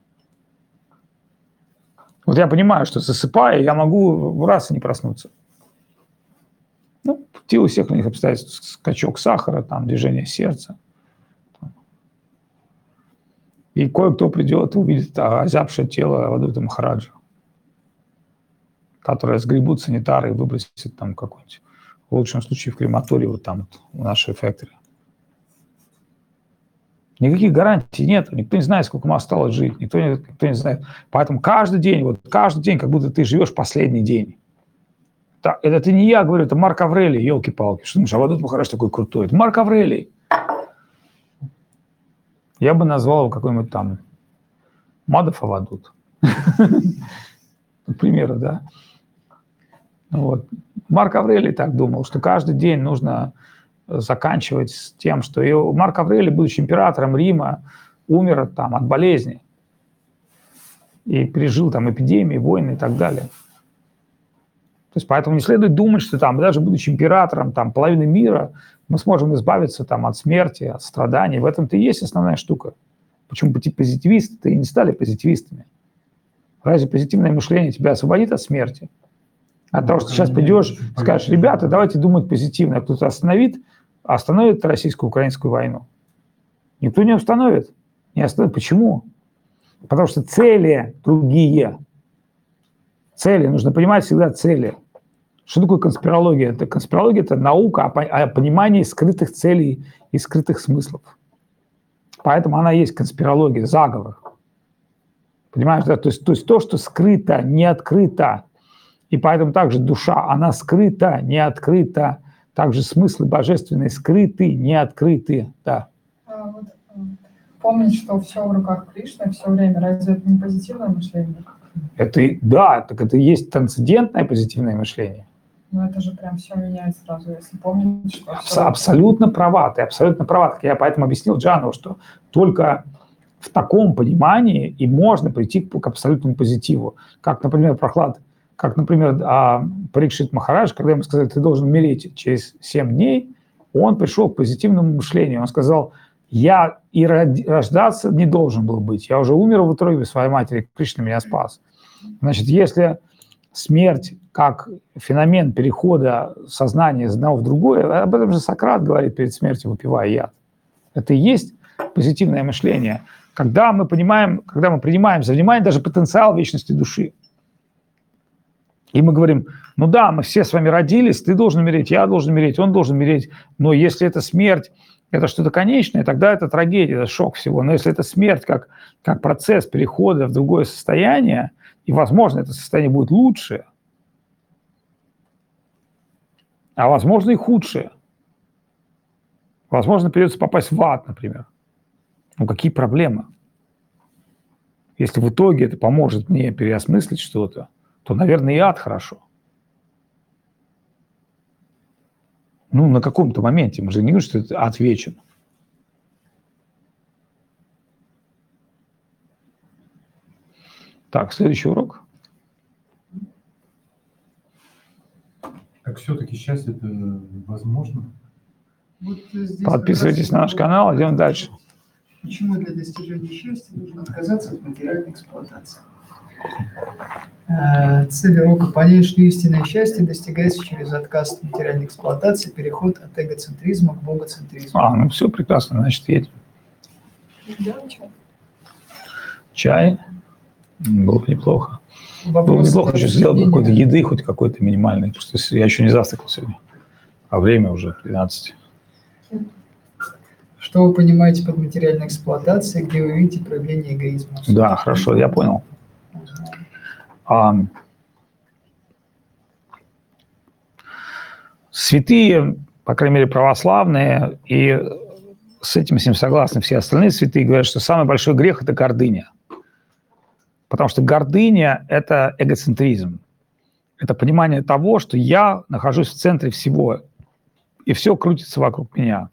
Вот я понимаю, что засыпая, я могу раз и не проснуться. Ну, в силу всех у них обстоятельств, скачок сахара, там, движение сердца. И кое-кто придет и увидит озябшее тело Авадута Махараджа, которое сгребут санитары и выбросят там какой-нибудь, в лучшем случае, в крематории, вот там вот, в нашей фэктори. Никаких гарантий нет, никто не знает, сколько ему осталось жить, никто не, никто не знает. Поэтому каждый день, вот каждый день, как будто ты живешь последний день. Это, это не я говорю, это Марк Аврелий, елки-палки. Что думаешь, Авадут Махарадж такой крутой? Это Марк Аврелий. Я бы назвал его какой-нибудь там Мадов Авадут. К примеру, да. Вот. Марк Аврелий так думал, что каждый день нужно заканчивать с тем, что и Марк Аврелий, будучи императором Рима, умер там от болезни и пережил там эпидемии, войны и так далее. То есть поэтому не следует думать, что там, даже будучи императором там, половины мира, мы сможем избавиться там, от смерти, от страданий. В этом-то и есть основная штука. Почему позитивисты и не стали позитивистами? Разве позитивное мышление тебя освободит от смерти? От того, что сейчас придешь, скажешь, ребята, давайте думать позитивно. Кто-то остановит, остановит российско-украинскую войну. Никто не остановит. Не остановит. Почему? Потому что цели другие. Цели. Нужно понимать всегда цели. Что такое конспирология? Это, конспирология – это наука о понимании скрытых целей и скрытых смыслов. Поэтому она есть конспирология, заговор. Понимаешь, да? То есть, то есть то, что скрыто, не открыто. И поэтому также душа, она скрыта, не открыта. Также смыслы божественные скрыты, не открыты. Да. А, вот, помнить, что все в руках Кришны все время, разве это не позитивное мышление? Это, да, так это и есть трансцендентное позитивное мышление. Но это же прям все меняет сразу, если помнить, что... Абс- абсолютно права, ты абсолютно права. Я поэтому объяснил Джанову, что только в таком понимании и можно прийти к абсолютному позитиву. Как, например, Прохлад, как, например, Парикшит Махарадж, когда ему сказали, ты должен умереть через семь дней, он пришел к позитивному мышлению. Он сказал, я и рождаться не должен был быть. Я уже умер в утробе своей матери, Кришна меня спас. Значит, если смерть как феномен перехода сознания из одного в другое, об этом же Сократ говорит перед смертью, выпивая яд. Это и есть позитивное мышление. Когда мы понимаем, когда мы принимаем за внимание даже потенциал вечности души. И мы говорим, ну да, мы все с вами родились, ты должен умереть, я должен умереть, он должен умереть. Но если это смерть, это что-то конечное, тогда это трагедия, это шок всего. Но если это смерть как, как процесс перехода в другое состояние, и, возможно, это состояние будет лучше, а, возможно, и худшее. Возможно, придется попасть в ад, например. Ну, какие проблемы? Если в итоге это поможет мне переосмыслить что-то, то, наверное, и ад хорошо. Ну, на каком-то моменте. Мы же не говорим, что это ад вечен. Так, следующий урок. Так все-таки счастье это возможно? Вот здесь Подписывайтесь на наш канал, идем дальше. Почему для достижения счастья нужно отказаться от материальной эксплуатации? Э, Цель урока понять, что истинное счастье достигается через отказ от материальной эксплуатации, переход от эгоцентризма к богоцентризму. А, ну все прекрасно, значит, едем. Делаем чай. Чай. Было бы неплохо. Было бы Вопрос неплохо еще сделать обсуждения. какой-то еды, хоть какой-то минимальной. Потому что я еще не завтракал сегодня. А время уже тринадцать. Что вы понимаете под материальной эксплуатацией, где вы видите проявление эгоизма? Да, хорошо, я понял. А, святые, по крайней мере, православные, и с этим с ним согласны все остальные святые, говорят, что самый большой грех – это гордыня. Потому что гордыня – это эгоцентризм. Это понимание того, что я нахожусь в центре всего, и все крутится вокруг меня.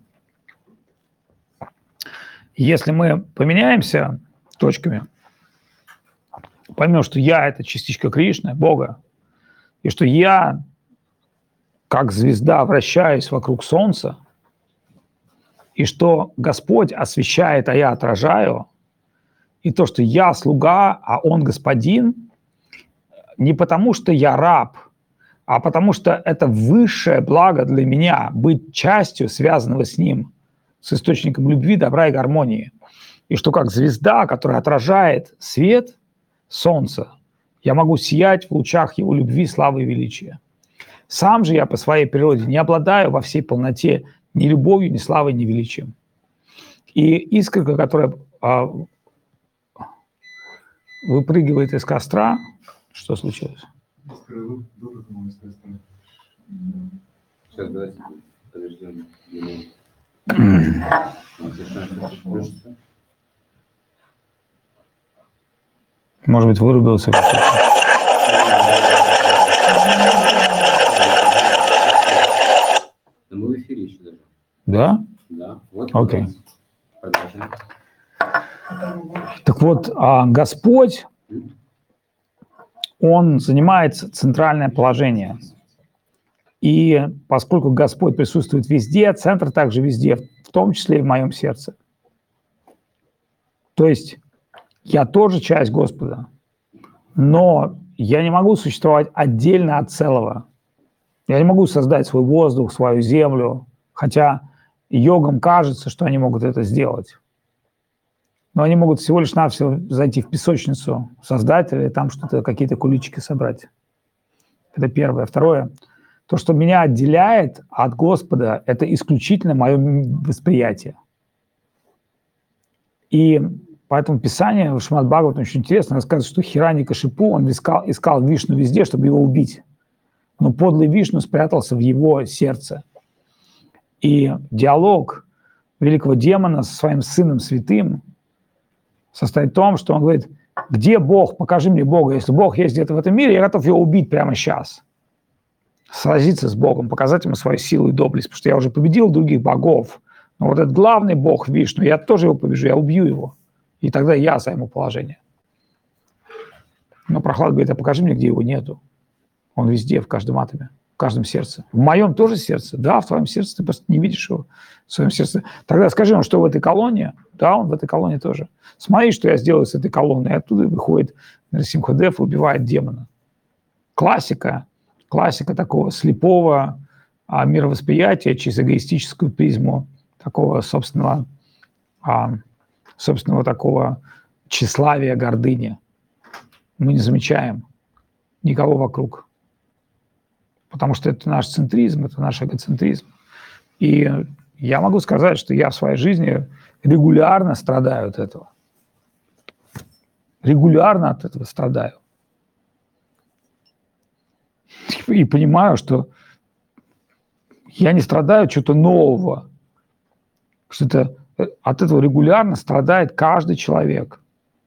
Если мы поменяемся точками, поймем, что я – это частичка Кришны, Бога, и что я, как звезда, вращаюсь вокруг Солнца, и что Господь освещает, а я отражаю, и то, что я слуга, а Он господин, не потому, что я раб, а потому, что это высшее благо для меня – быть частью связанного с Ним, с источником любви, добра и гармонии. И что как звезда, которая отражает свет солнца, я могу сиять в лучах его любви, славы и величия. Сам же я по своей природе не обладаю во всей полноте ни любовью, ни славой, ни величием. И искорка, которая а, выпрыгивает из костра, что случилось? Сейчас давайте подождем. Может быть, вырубился. Мы в эфире еще даже. Да? Да. Вот. Окей. Продолжим. Так вот, а Господь, Он занимает центральное положение. И поскольку Господь присутствует везде, центр также везде, в том числе и в моем сердце. То есть я тоже часть Господа, но я не могу существовать отдельно от целого. Я не могу создать свой воздух, свою землю, хотя йогам кажется, что они могут это сделать. Но они могут всего лишь навсего зайти в песочницу создателя и там что-то, какие-то куличики собрать. Это первое. Второе. То, что меня отделяет от Господа, это исключительно мое восприятие. И поэтому Писание в Шримад Бхагаватам очень интересно. Рассказывает, что Хираньякашипу, он искал, искал Вишну везде, чтобы его убить. Но подлый Вишну спрятался в его сердце. И диалог великого демона со своим сыном святым состоит в том, что он говорит: где Бог? Покажи мне Бога. Если Бог есть где-то в этом мире, я готов его убить прямо сейчас. Сразиться с Богом, показать ему свою силу и доблесть, потому что я уже победил других богов. Но вот этот главный бог Вишну, я тоже его побежу, я убью его. И тогда я займу положение. Но Прохлад говорит: а покажи мне, где его нету. Он везде, в каждом атоме, в каждом сердце. В моем тоже сердце. Да, в твоем сердце ты просто не видишь его. В своем сердце. Тогда скажи ему, что в этой колонне. Да, он в этой колонне тоже. Смотри, что я сделаю с этой колонной. И оттуда выходит Нарсимхадев и убивает демона. Классика. Классика такого слепого а, мировосприятия через эгоистическую призму такого собственного, а, собственного такого тщеславия, гордыни. Мы не замечаем никого вокруг. Потому что это наш центризм, это наш эгоцентризм. И я могу сказать, что я в своей жизни регулярно страдаю от этого. Регулярно от этого страдаю. И понимаю, что я не страдаю от чего-то нового. Что это, от этого регулярно страдает каждый человек.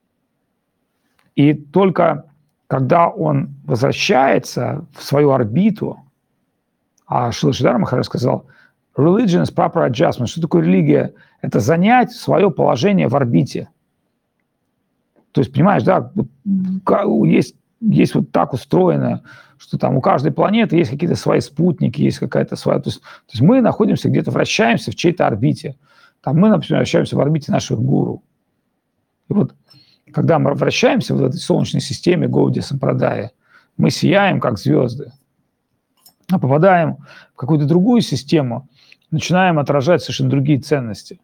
И только когда он возвращается в свою орбиту, а Шрила Шридхар Махарадж сказал: religion is proper adjustment. Что такое религия? Это занять свое положение в орбите. То есть, понимаешь, да, есть, есть вот так устроено, что там у каждой планеты есть какие-то свои спутники, есть какая-то своя... То есть, то есть мы находимся где-то, вращаемся в чьей-то орбите. Там мы, например, вращаемся в орбите наших гуру. И вот когда мы вращаемся в этой солнечной системе Гаудия Сампрадая, мы сияем, как звезды. А попадаем в какую-то другую систему, начинаем отражать совершенно другие ценности.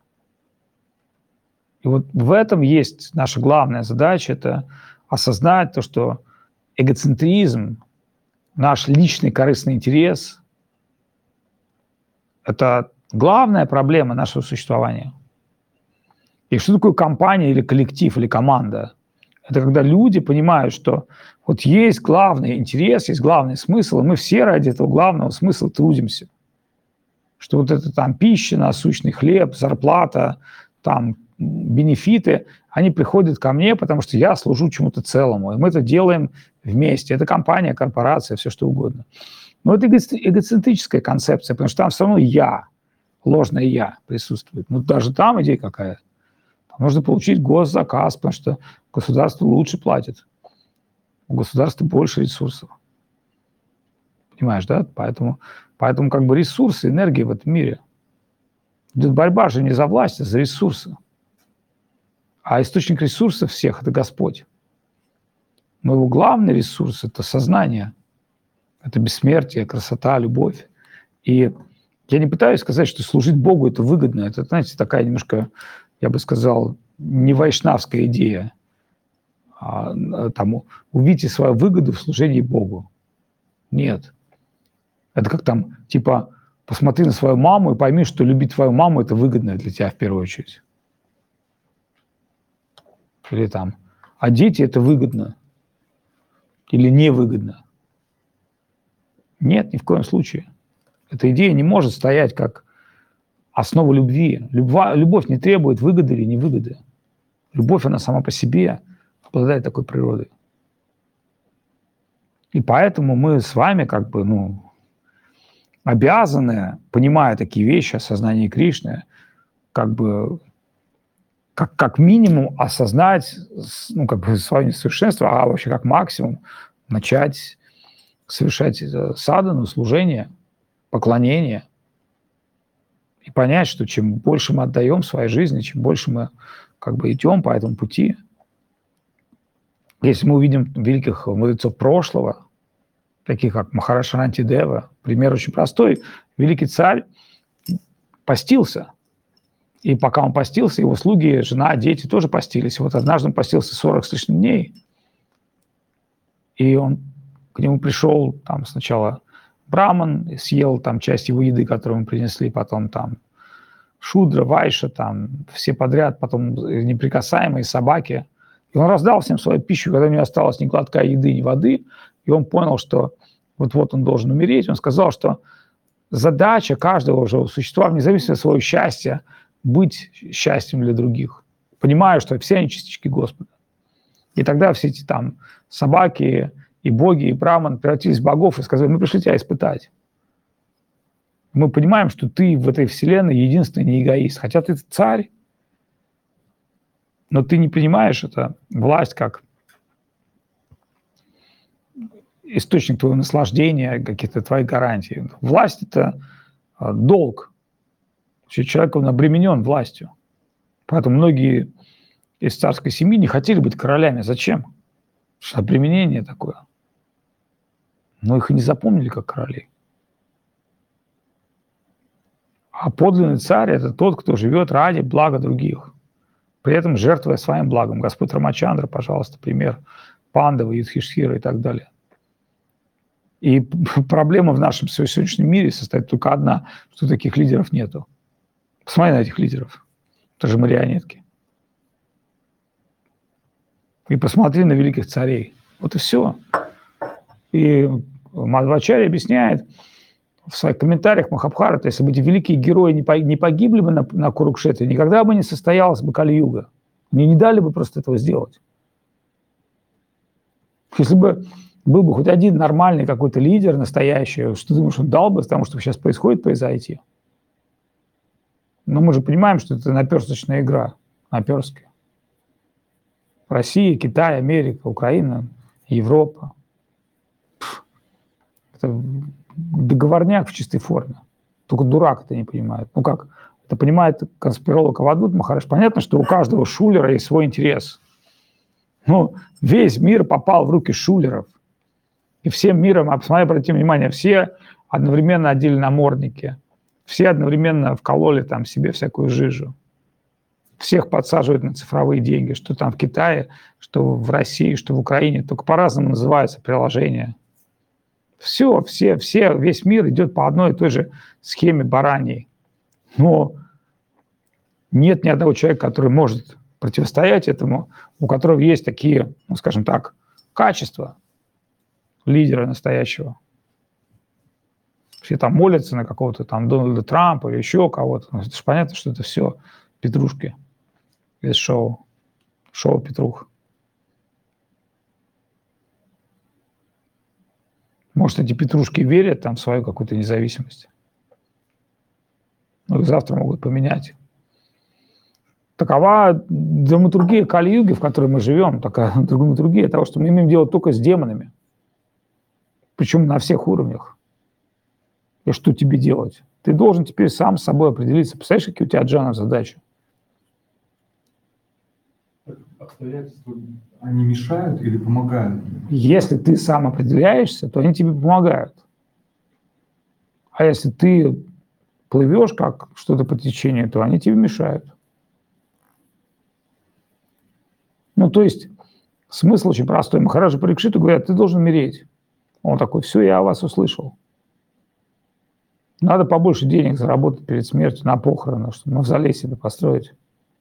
И вот в этом есть наша главная задача – это осознать то, что эгоцентризм, наш личный корыстный интерес – это главная проблема нашего существования. И что такое компания или коллектив, или команда? Это когда люди понимают, что вот есть главный интерес, есть главный смысл, и мы все ради этого главного смысла трудимся. Что вот это там пища, насущный хлеб, зарплата, там бенефиты, они приходят ко мне, потому что я служу чему-то целому, и мы это делаем вместе. Это компания, корпорация, все что угодно. Но это эгоцентрическая концепция, потому что там все равно я, ложное я присутствует. Ну даже там идея какая. Там нужно получить госзаказ, потому что государство лучше платит. У государства больше ресурсов. Понимаешь, да? Поэтому, поэтому как бы ресурсы, энергия в этом мире. Идет борьба же не за власть, а за ресурсы. А источник ресурсов всех – это Господь. Но его главный ресурс – это сознание. Это бессмертие, красота, любовь. И я не пытаюсь сказать, что служить Богу – это выгодно. Это, знаете, такая немножко, я бы сказал, не вайшнавская идея. А, там, увидите свою выгоду в служении Богу. Нет. Это как там, типа, посмотри на свою маму и пойми, что любить твою маму – это выгодно для тебя в первую очередь. Или там, а дети – это выгодно. Или невыгодно. Нет, ни в коем случае. Эта идея не может стоять как основа любви. Любовь, любовь не требует выгоды или невыгоды. Любовь, она сама по себе обладает такой природой. И поэтому мы с вами как бы, ну, обязаны, понимая такие вещи, осознание Кришны, как бы, как, как минимум осознать, ну, как бы свое несовершенство, а вообще как максимум начать совершать садану, служение, поклонение. И понять, что чем больше мы отдаем в своей жизни, чем больше мы как бы идем по этому пути, если мы увидим великих мудрецов прошлого, таких как Махарадж Шантидева, пример очень простой. Великий царь постился. И пока он постился, его слуги, жена, дети тоже постились. И вот однажды он постился сорок с лишним дней. И он, к нему пришел там сначала браман, съел там часть его еды, которую ему принесли, потом там шудра, вайша, там все подряд, потом неприкасаемые собаки. И он раздал всем свою пищу, когда у него осталось ни глотка еды, ни воды, и он понял, что вот-вот он должен умереть. Он сказал, что задача каждого живого существа, вне зависимости от своего счастья, быть счастьем для других, понимая, что все они частички Господа. И тогда все эти там собаки и боги, и браман превратились в богов и сказали: мы пришли тебя испытать. Мы понимаем, что ты в этой вселенной единственный не эгоист, хотя ты царь, но ты не понимаешь, это власть как источник твоего наслаждения, каких-то твоих гарантий. Власть – это долг. Человек, он обременен властью. Поэтому многие из царской семьи не хотели быть королями. Зачем? Потому что обременение такое. Но их и не запомнили как королей. А подлинный царь – это тот, кто живет ради блага других, при этом жертвуя своим благом. Господь Рамачандра, пожалуйста, пример Пандавы, Юдхиштхира и так далее. И проблема в нашем сегодняшнем мире состоит только одна, что таких лидеров нету. Посмотри на этих лидеров. Это же марионетки. И посмотри на великих царей. Вот и все. И Мадхвачарья объясняет в своих комментариях Махабхарата, если бы эти великие герои не погибли бы на, на Курукшетре, никогда бы не состоялась бы Кали-юга. Мне не дали бы просто этого сделать. Если бы был бы хоть один нормальный какой-то лидер настоящий, что ты думаешь, он дал бы тому, что сейчас происходит, произойти? Но мы же понимаем, что это наперсточная игра, наперстки. Россия, Китай, Америка, Украина, Европа. Это договорняк в чистой форме. Только дурак это не понимает. Ну как? Это понимает конспиролог Авадут Махарадж. Понятно, что у каждого шулера есть свой интерес. Ну, весь мир попал в руки шулеров. И всем миром, посмотри, обратите внимание, все одновременно одели намордники, все одновременно вкололи там себе всякую жижу. всех подсаживают на цифровые деньги, что там в Китае, что в России, что в Украине, только по-разному называются приложения. Все, все, все, весь мир идет по одной и той же схеме бараньей. Но нет ни одного человека, который может противостоять этому, у которого есть такие, ну, скажем так, качества лидера настоящего. Все там молятся на какого-то там Дональда Трампа или еще кого-то. Ну, это же понятно, что это все петрушки из шоу. Шоу Петрух. Может, эти петрушки верят там в свою какую-то независимость. Ну, их завтра могут поменять. Такова драматургия Кали-юги, в которой мы живем. Такая драматургия того, что мы имеем дело только с демонами. Причем на всех уровнях. И что тебе делать? Ты должен теперь сам с собой определиться. Представляешь, какие у тебя, Джанов, задачи? Обстоятельства, они мешают или помогают? Если ты сам определяешься, то они тебе помогают. А если ты плывешь как что-то по течению, то они тебе мешают. Ну, то есть смысл очень простой. Махараджа Парикшиту говорят, ты должен умереть. Он такой, все, я вас услышал. Надо побольше денег заработать перед смертью на похороны, чтобы мавзолей себе построить.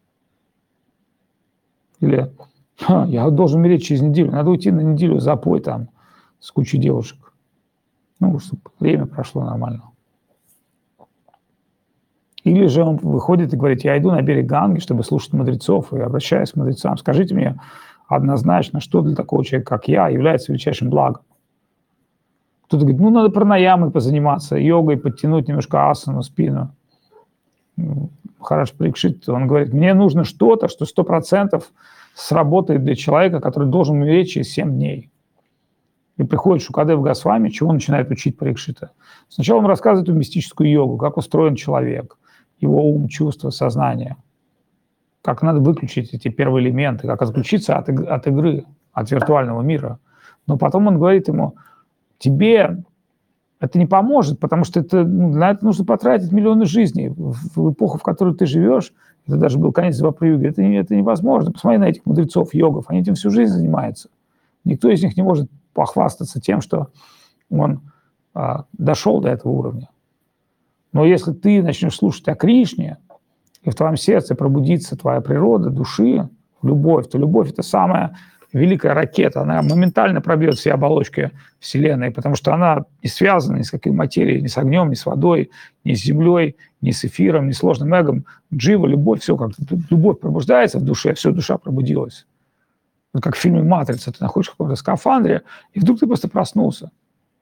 Или я должен умереть через неделю. Надо уйти на неделю в запой там с кучей девушек. Ну, чтобы время прошло нормально. Или же он выходит и говорит, я иду на берег Ганги, чтобы слушать мудрецов, и обращаюсь к мудрецам. Скажите мне однозначно, что для такого человека, как я, является величайшим благом. Кто-то говорит, ну, надо пранаямой позаниматься, йогой, подтянуть немножко асану, спину. Махарадж Парикшит, он говорит, мне нужно что-то, что сто процентов сработает для человека, который должен умереть через семь дней. И приходит Шукадев Госвами, чего он начинает учить Парикшита. Сначала он рассказывает о мистическую йогу, как устроен человек, его ум, чувства, сознание, как надо выключить эти первые элементы, как отключиться от, от игры, от виртуального мира. Но потом он говорит ему, тебе это не поможет, потому что это, ну, на это нужно потратить миллионы жизней. В эпоху, в которой ты живешь, это даже был конец Двапар-юги, это, это невозможно. Посмотри на этих мудрецов, йогов, они этим всю жизнь занимаются. Никто из них не может похвастаться тем, что он а, дошел до этого уровня. Но если ты начнешь слушать о Кришне, и в твоем сердце пробудится твоя природа, души, любовь, то любовь – это самая великая ракета, она моментально пробьет все оболочки Вселенной, потому что она не связана ни с какой материей, ни с огнем, ни с водой, ни с землей, ни с эфиром, ни с сложным эгом. Джива, любовь, все как любовь пробуждается в душе, все, душа пробудилась. Вот как в фильме «Матрица», ты находишься в каком-то скафандре, и вдруг ты просто проснулся.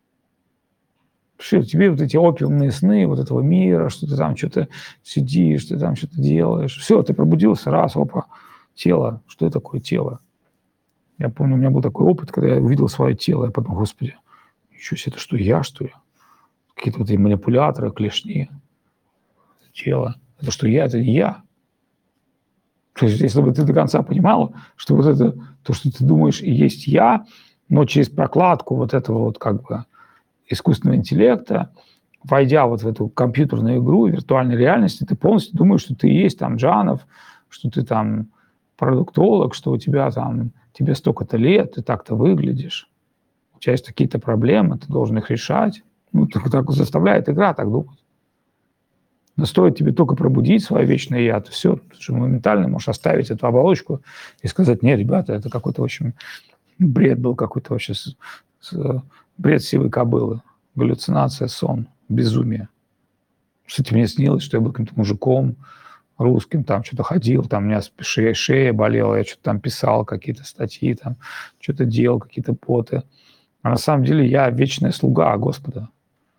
Что, тебе вот эти опиумные сны вот этого мира, что ты там что-то сидишь, ты там что-то делаешь. Все, ты пробудился, раз, опа, тело. Что это такое тело? Я помню, у меня был такой опыт, когда я увидел свое тело, я подумал, господи, ничего себе, это что, я, что ли? Какие-то вот эти манипуляторы, клешни, тело. Это что, я, это не я. То есть, если бы ты до конца понимал, что вот это, то, что ты думаешь, и есть я, но через прокладку вот этого вот как бы искусственного интеллекта, войдя вот в эту компьютерную игру виртуальной реальности, ты полностью думаешь, что ты и есть там Джанов, что ты там продуктолог, что у тебя там, тебе столько-то лет, ты так-то выглядишь, у тебя есть какие-то проблемы, ты должен их решать. Ну, так, так заставляет игра так думать. Но стоит тебе только пробудить свое вечное я, то все, ты же моментально можешь оставить эту оболочку и сказать, нет, ребята, это какой-то, в общем, бред был какой-то вообще, с, с, бред сивой кобылы, галлюцинация, сон, безумие. Что-то мне снилось, что я был каким-то мужиком русским, там что-то ходил, там у меня шея, шея болела, я что-то там писал, какие-то статьи, там что-то делал, какие-то поты. А на самом деле я вечная слуга Господа.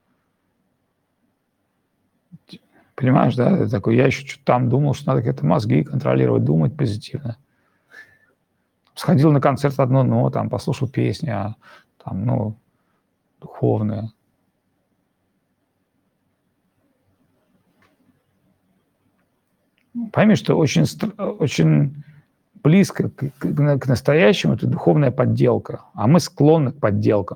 Понимаешь, да? Я такой, я еще что-то там думал, что надо как-то мозги контролировать, думать позитивно. Сходил на концерт одно, но там послушал песни, а, там, ну, духовные. Пойми, что очень, очень близко к, к, к настоящему это духовная подделка, а мы склонны к подделкам.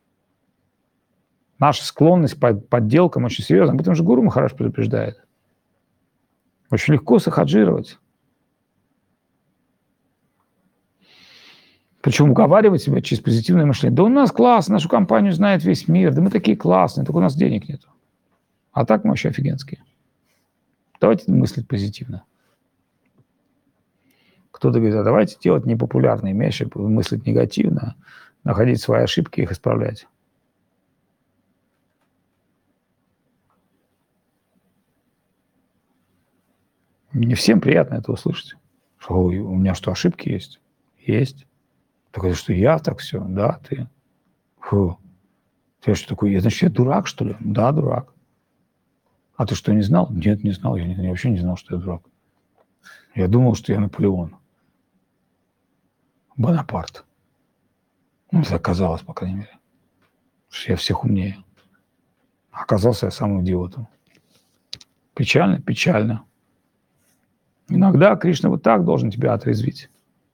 Наша склонность к подделкам очень серьезна. Об этом же Гуру Махарадж предупреждает. Очень легко сахаджировать. Причем уговаривать себя через позитивное мышление. Да у нас классно, нашу компанию знает весь мир, да мы такие классные, только у нас денег нету. А так мы вообще офигенские. Давайте мыслить позитивно. Кто-то говорит, а давайте делать непопулярные вещи, мыслить негативно, находить свои ошибки и их исправлять. Не всем приятно это услышать. Что, ой, у меня что, ошибки есть? Есть. Так это что, я так все? Да, ты. Фу. Ты что такое? Значит, я дурак, что ли? Да, дурак. А ты что, не знал? Нет, не знал. Я, не, я вообще не знал, что я дурак. Я думал, что я Наполеон. Бонапарт. Ну, это оказалось, по крайней мере. Что я всех умнее. Оказался я самым идиотом. Печально? Печально. Иногда Кришна вот так должен тебя отрезвить.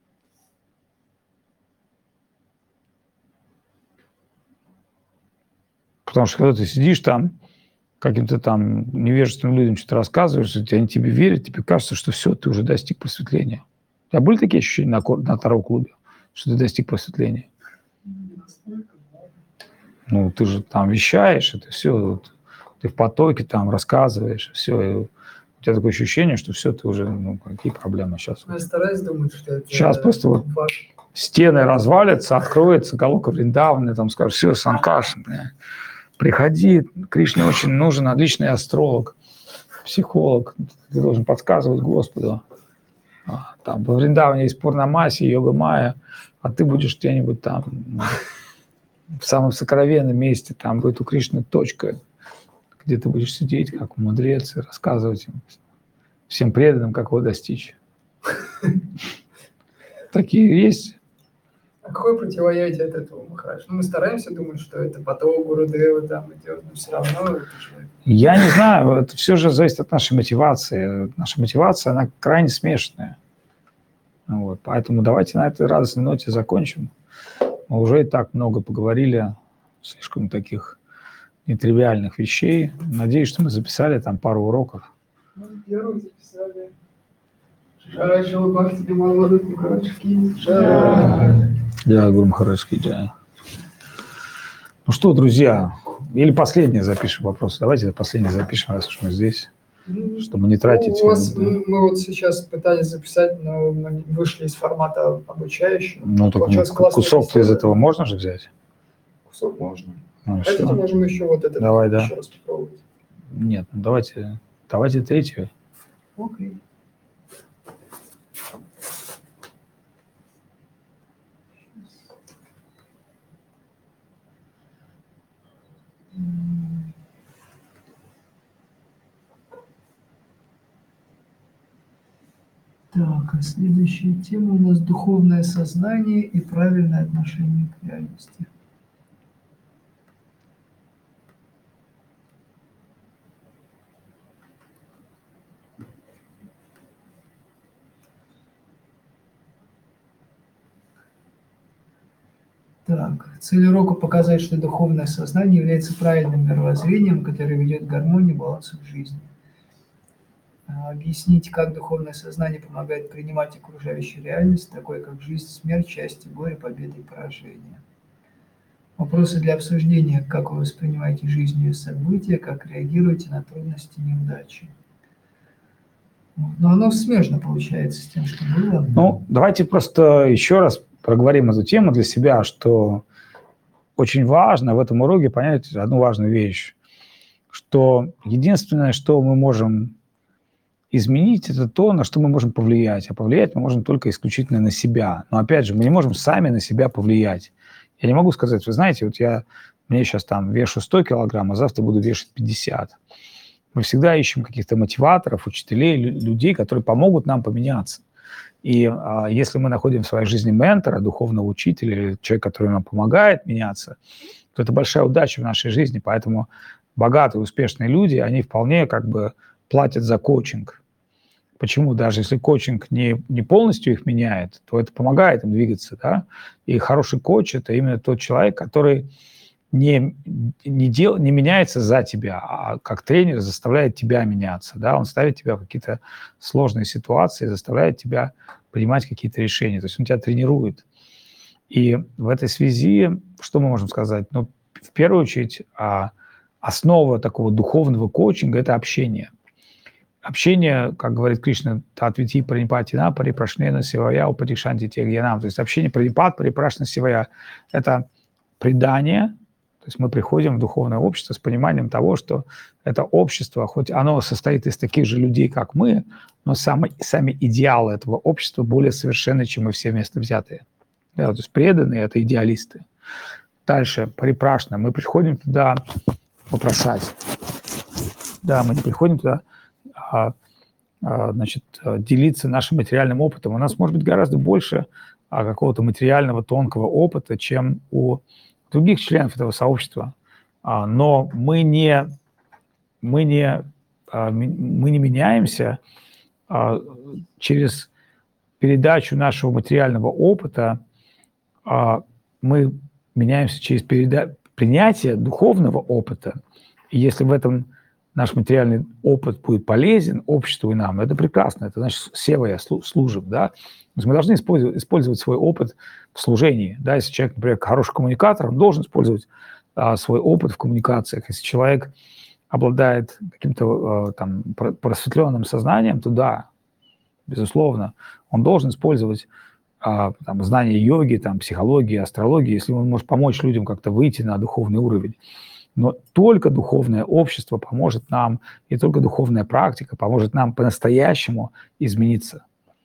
Потому что когда ты сидишь там, каким-то там невежественным людям что-то рассказываешь, они тебе верят, тебе кажется, что все, ты уже достиг просветления. У тебя были такие ощущения на, на Таро-клубе, что ты достиг просветления? Ну, ты же там вещаешь, это все, вот, ты в потоке там рассказываешь, все. У тебя такое ощущение, что все, ты уже, ну, какие проблемы сейчас? Я стараюсь думать, что это... Сейчас просто вот стены развалятся, откроется Галока Вриндавана, там скажут, все, Санкаш, приходи, Кришне очень нужен отличный астролог, психолог, ты должен подсказывать Господу. Там во Вриндаване есть Пурнамаси, Йога Майя, а ты будешь где-нибудь там в самом сокровенном месте, там будет у Кришны точка, где ты будешь сидеть, как мудрец, и рассказывать им, всем преданным, как его достичь. Такие есть. А какое противоядие от этого, Махарадж? Ну, мы стараемся думать, что это поток Гурудева там идет, но все равно это же... Я не знаю, это все же зависит от нашей мотивации. Наша мотивация, она крайне смешанная. Вот, поэтому давайте на этой радостной ноте закончим. Мы уже и так много поговорили, слишком таких нетривиальных вещей. Надеюсь, что мы записали там пару уроков. Ну, первый записали. Шара Шила Бхакти Бималваду Махараджки. Да, Гуру Махараджки, да. Ну что, друзья, или последний запишем вопрос. Давайте последний запишем, раз уж мы здесь, чтобы не тратить. Ну, у вас, мы, мы вот сейчас пытались записать, но мы вышли из формата обучающего. Ну, так ну, кусок из этого можно же взять? Кусок можно. Ну, Хотите, что? можем еще вот этот Давай, еще да. раз попробовать. Нет, ну давайте, давайте третью. Окей. Так, а следующая тема у нас духовное сознание и правильное отношение к реальности. Так, цель урока показать, что духовное сознание является правильным мировоззрением, которое ведет к гармонии и балансу в жизни. Объяснить, как духовное сознание помогает принимать окружающую реальность, такой как жизнь, смерть, счастье, горе, победа и поражение. Вопросы для обсуждения: как вы воспринимаете жизнь и ее события, как реагируете на трудности и неудачи. Но оно смежно получается с тем, что было. Ну, давайте просто еще раз проговорим эту тему для себя, что очень важно в этом уроке понять одну важную вещь, что единственное, что мы можем изменить, это то, на что мы можем повлиять. А повлиять мы можем только исключительно на себя. Но опять же, мы не можем сами на себя повлиять. Я не могу сказать, вы знаете, вот я мне сейчас там вешу сто килограмм, а завтра буду вешать пятьдесят. Мы всегда ищем каких-то мотиваторов, учителей, людей, которые помогут нам поменяться. И а, если мы находим в своей жизни ментора, духовного учителя или человека, который нам помогает меняться, то это большая удача в нашей жизни. Поэтому богатые, успешные люди, они вполне как бы платят за коучинг. Почему? Даже если коучинг не, не полностью их меняет, то это помогает им двигаться. Да? И хороший коуч – это именно тот человек, который не, не, дел, не меняется за тебя, а как тренер заставляет тебя меняться. Да? Он ставит тебя в какие-то сложные ситуации, заставляет тебя принимать какие-то решения. То есть он тебя тренирует. И в этой связи, что мы можем сказать? Ну, в первую очередь, а, основа такого духовного коучинга – это общение. Общение, как говорит Кришна, татвити пранипатина парипрашнена сивая упатишанти тегьянам. То есть общение пранипат парипрашна сивая – это предание. То есть мы приходим в духовное общество с пониманием того, что это общество, хоть оно состоит из таких же людей, как мы, но сами, сами идеалы этого общества более совершенны, чем мы все вместе взятые. Да, то есть преданные – это идеалисты. Дальше, парипрашна. Мы приходим туда попрошать. Да, мы не приходим туда а, а, значит, делиться нашим материальным опытом. У нас может быть гораздо больше а, какого-то материального тонкого опыта, чем у других членов этого сообщества. А, но мы не, мы не, а, мы не меняемся а, через передачу нашего материального опыта. А, мы меняемся через переда... принятие духовного опыта. И если в этом наш материальный опыт будет полезен обществу и нам, это прекрасно. Это значит, севая служим. Да? То есть мы должны использовать, использовать свой опыт в служении. Да? Если человек, например, хороший коммуникатор, он должен использовать а, свой опыт в коммуникациях. Если человек обладает каким-то а, там просветленным сознанием, то да, безусловно, он должен использовать а, там, знания йоги, там, психологии, астрологии, если он может помочь людям как-то выйти на духовный уровень. Но только духовное общество поможет нам, и только духовная практика поможет нам по-настоящему измениться.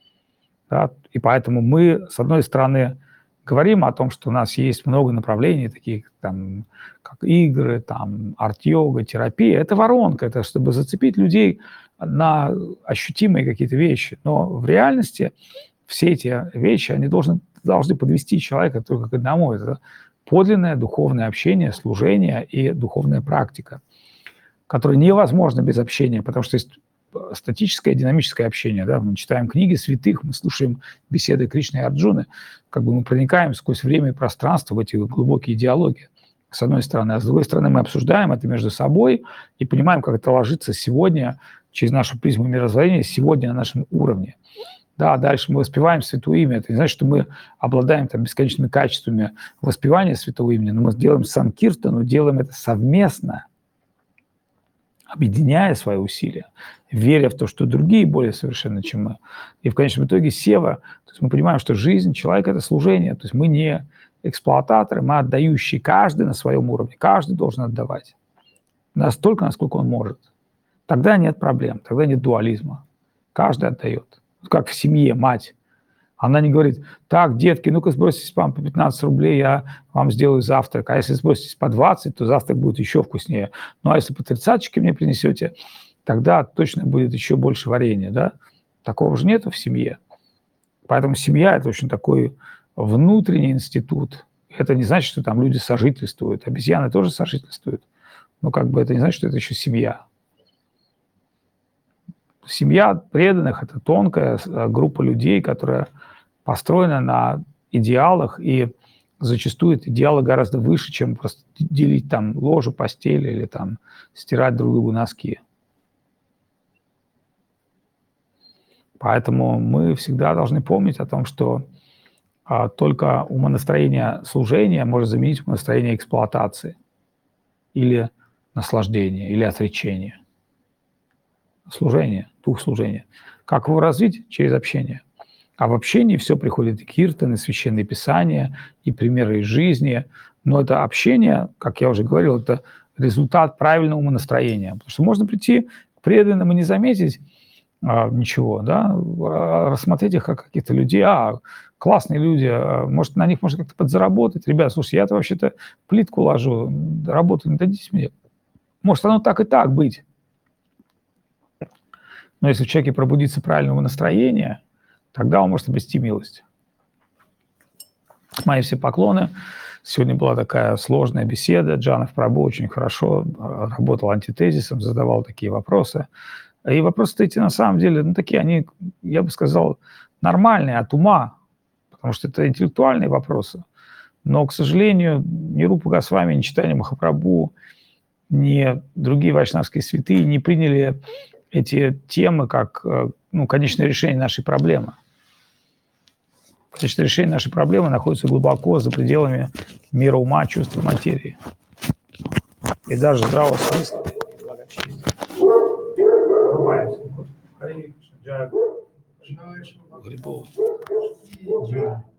Да? И поэтому мы, с одной стороны, говорим о том, что у нас есть много направлений, таких там, как игры, там, арт-йога, терапия. Это воронка, это чтобы зацепить людей на ощутимые какие-то вещи. Но в реальности все эти вещи, они должны, должны подвести человека только к одному. Это подлинное духовное общение, служение и духовная практика, которая невозможна без общения, потому что есть статическое, динамическое общение. Да? Мы читаем книги святых, мы слушаем беседы Кришны и Арджуны, как бы мы проникаем сквозь время и пространство в эти глубокие диалоги, с одной стороны. А с другой стороны, мы обсуждаем это между собой и понимаем, как это ложится сегодня через нашу призму мировоззрения, сегодня на нашем уровне. Да, дальше мы воспеваем Святое Имя. Это не значит, что мы обладаем там бесконечными качествами воспевания Святого Имени, но мы делаем санкиртану, делаем это совместно, объединяя свои усилия, веря в то, что другие более совершенны, чем мы. И в конечном итоге сева, то есть мы понимаем, что жизнь человека – это служение. То есть мы не эксплуататоры, мы отдающие, каждый на своем уровне, каждый должен отдавать настолько, насколько он может. Тогда нет проблем, тогда нет дуализма. Каждый отдает. Как в семье мать. Она не говорит: так, детки, ну-ка сбросьте вам по пятнадцать рублей, я вам сделаю завтрак. А если сбросите по двадцать, то завтрак будет еще вкуснее. Ну а если по тридцаточке мне принесете, тогда точно будет еще больше варенья. Да? Такого же нету в семье. Поэтому семья – это очень такой внутренний институт. Это не значит, что там люди сожительствуют. Обезьяны тоже сожительствуют. Но как бы это не значит, что это еще семья. Семья преданных – это тонкая группа людей, которая построена на идеалах, и зачастую идеалы гораздо выше, чем просто делить там ложу, постель или там стирать друг другу носки. Поэтому мы всегда должны помнить о том, что а, только умонастроение служения может заменить умонастроение эксплуатации или наслаждения, или отречения. Служение, дух служения. Как его развить? Через общение. А в общении все приходит и киртаны, священные писания, и примеры из жизни. Но это общение, как я уже говорил, это результат правильного умонастроения. Потому что можно прийти к преданным и не заметить а, ничего, да, рассмотреть их как каких-то людей. А, классные люди, а, может, на них можно как-то подзаработать. Ребят, слушай, я-то вообще-то плитку ложу, работу не дадите мне. Может, оно так и так быть. Но если в человеке пробудится правильного настроения, тогда он может обрести милость. Мои все поклоны. Сегодня была такая сложная беседа. Джанов Прабху очень хорошо работал антитезисом, задавал такие вопросы. И вопросы эти на самом деле, ну такие они, я бы сказал, нормальные от ума, потому что это интеллектуальные вопросы. Но, к сожалению, ни Рупа Госвами, ни Чайтанья Махапрабху, ни другие вайшнавские святые не приняли эти темы как, ну, конечное решение нашей проблемы. Значит, решение нашей проблемы находится глубоко за пределами мира ума, чувств и материи. И даже здравого смысла благочестия. Грибов.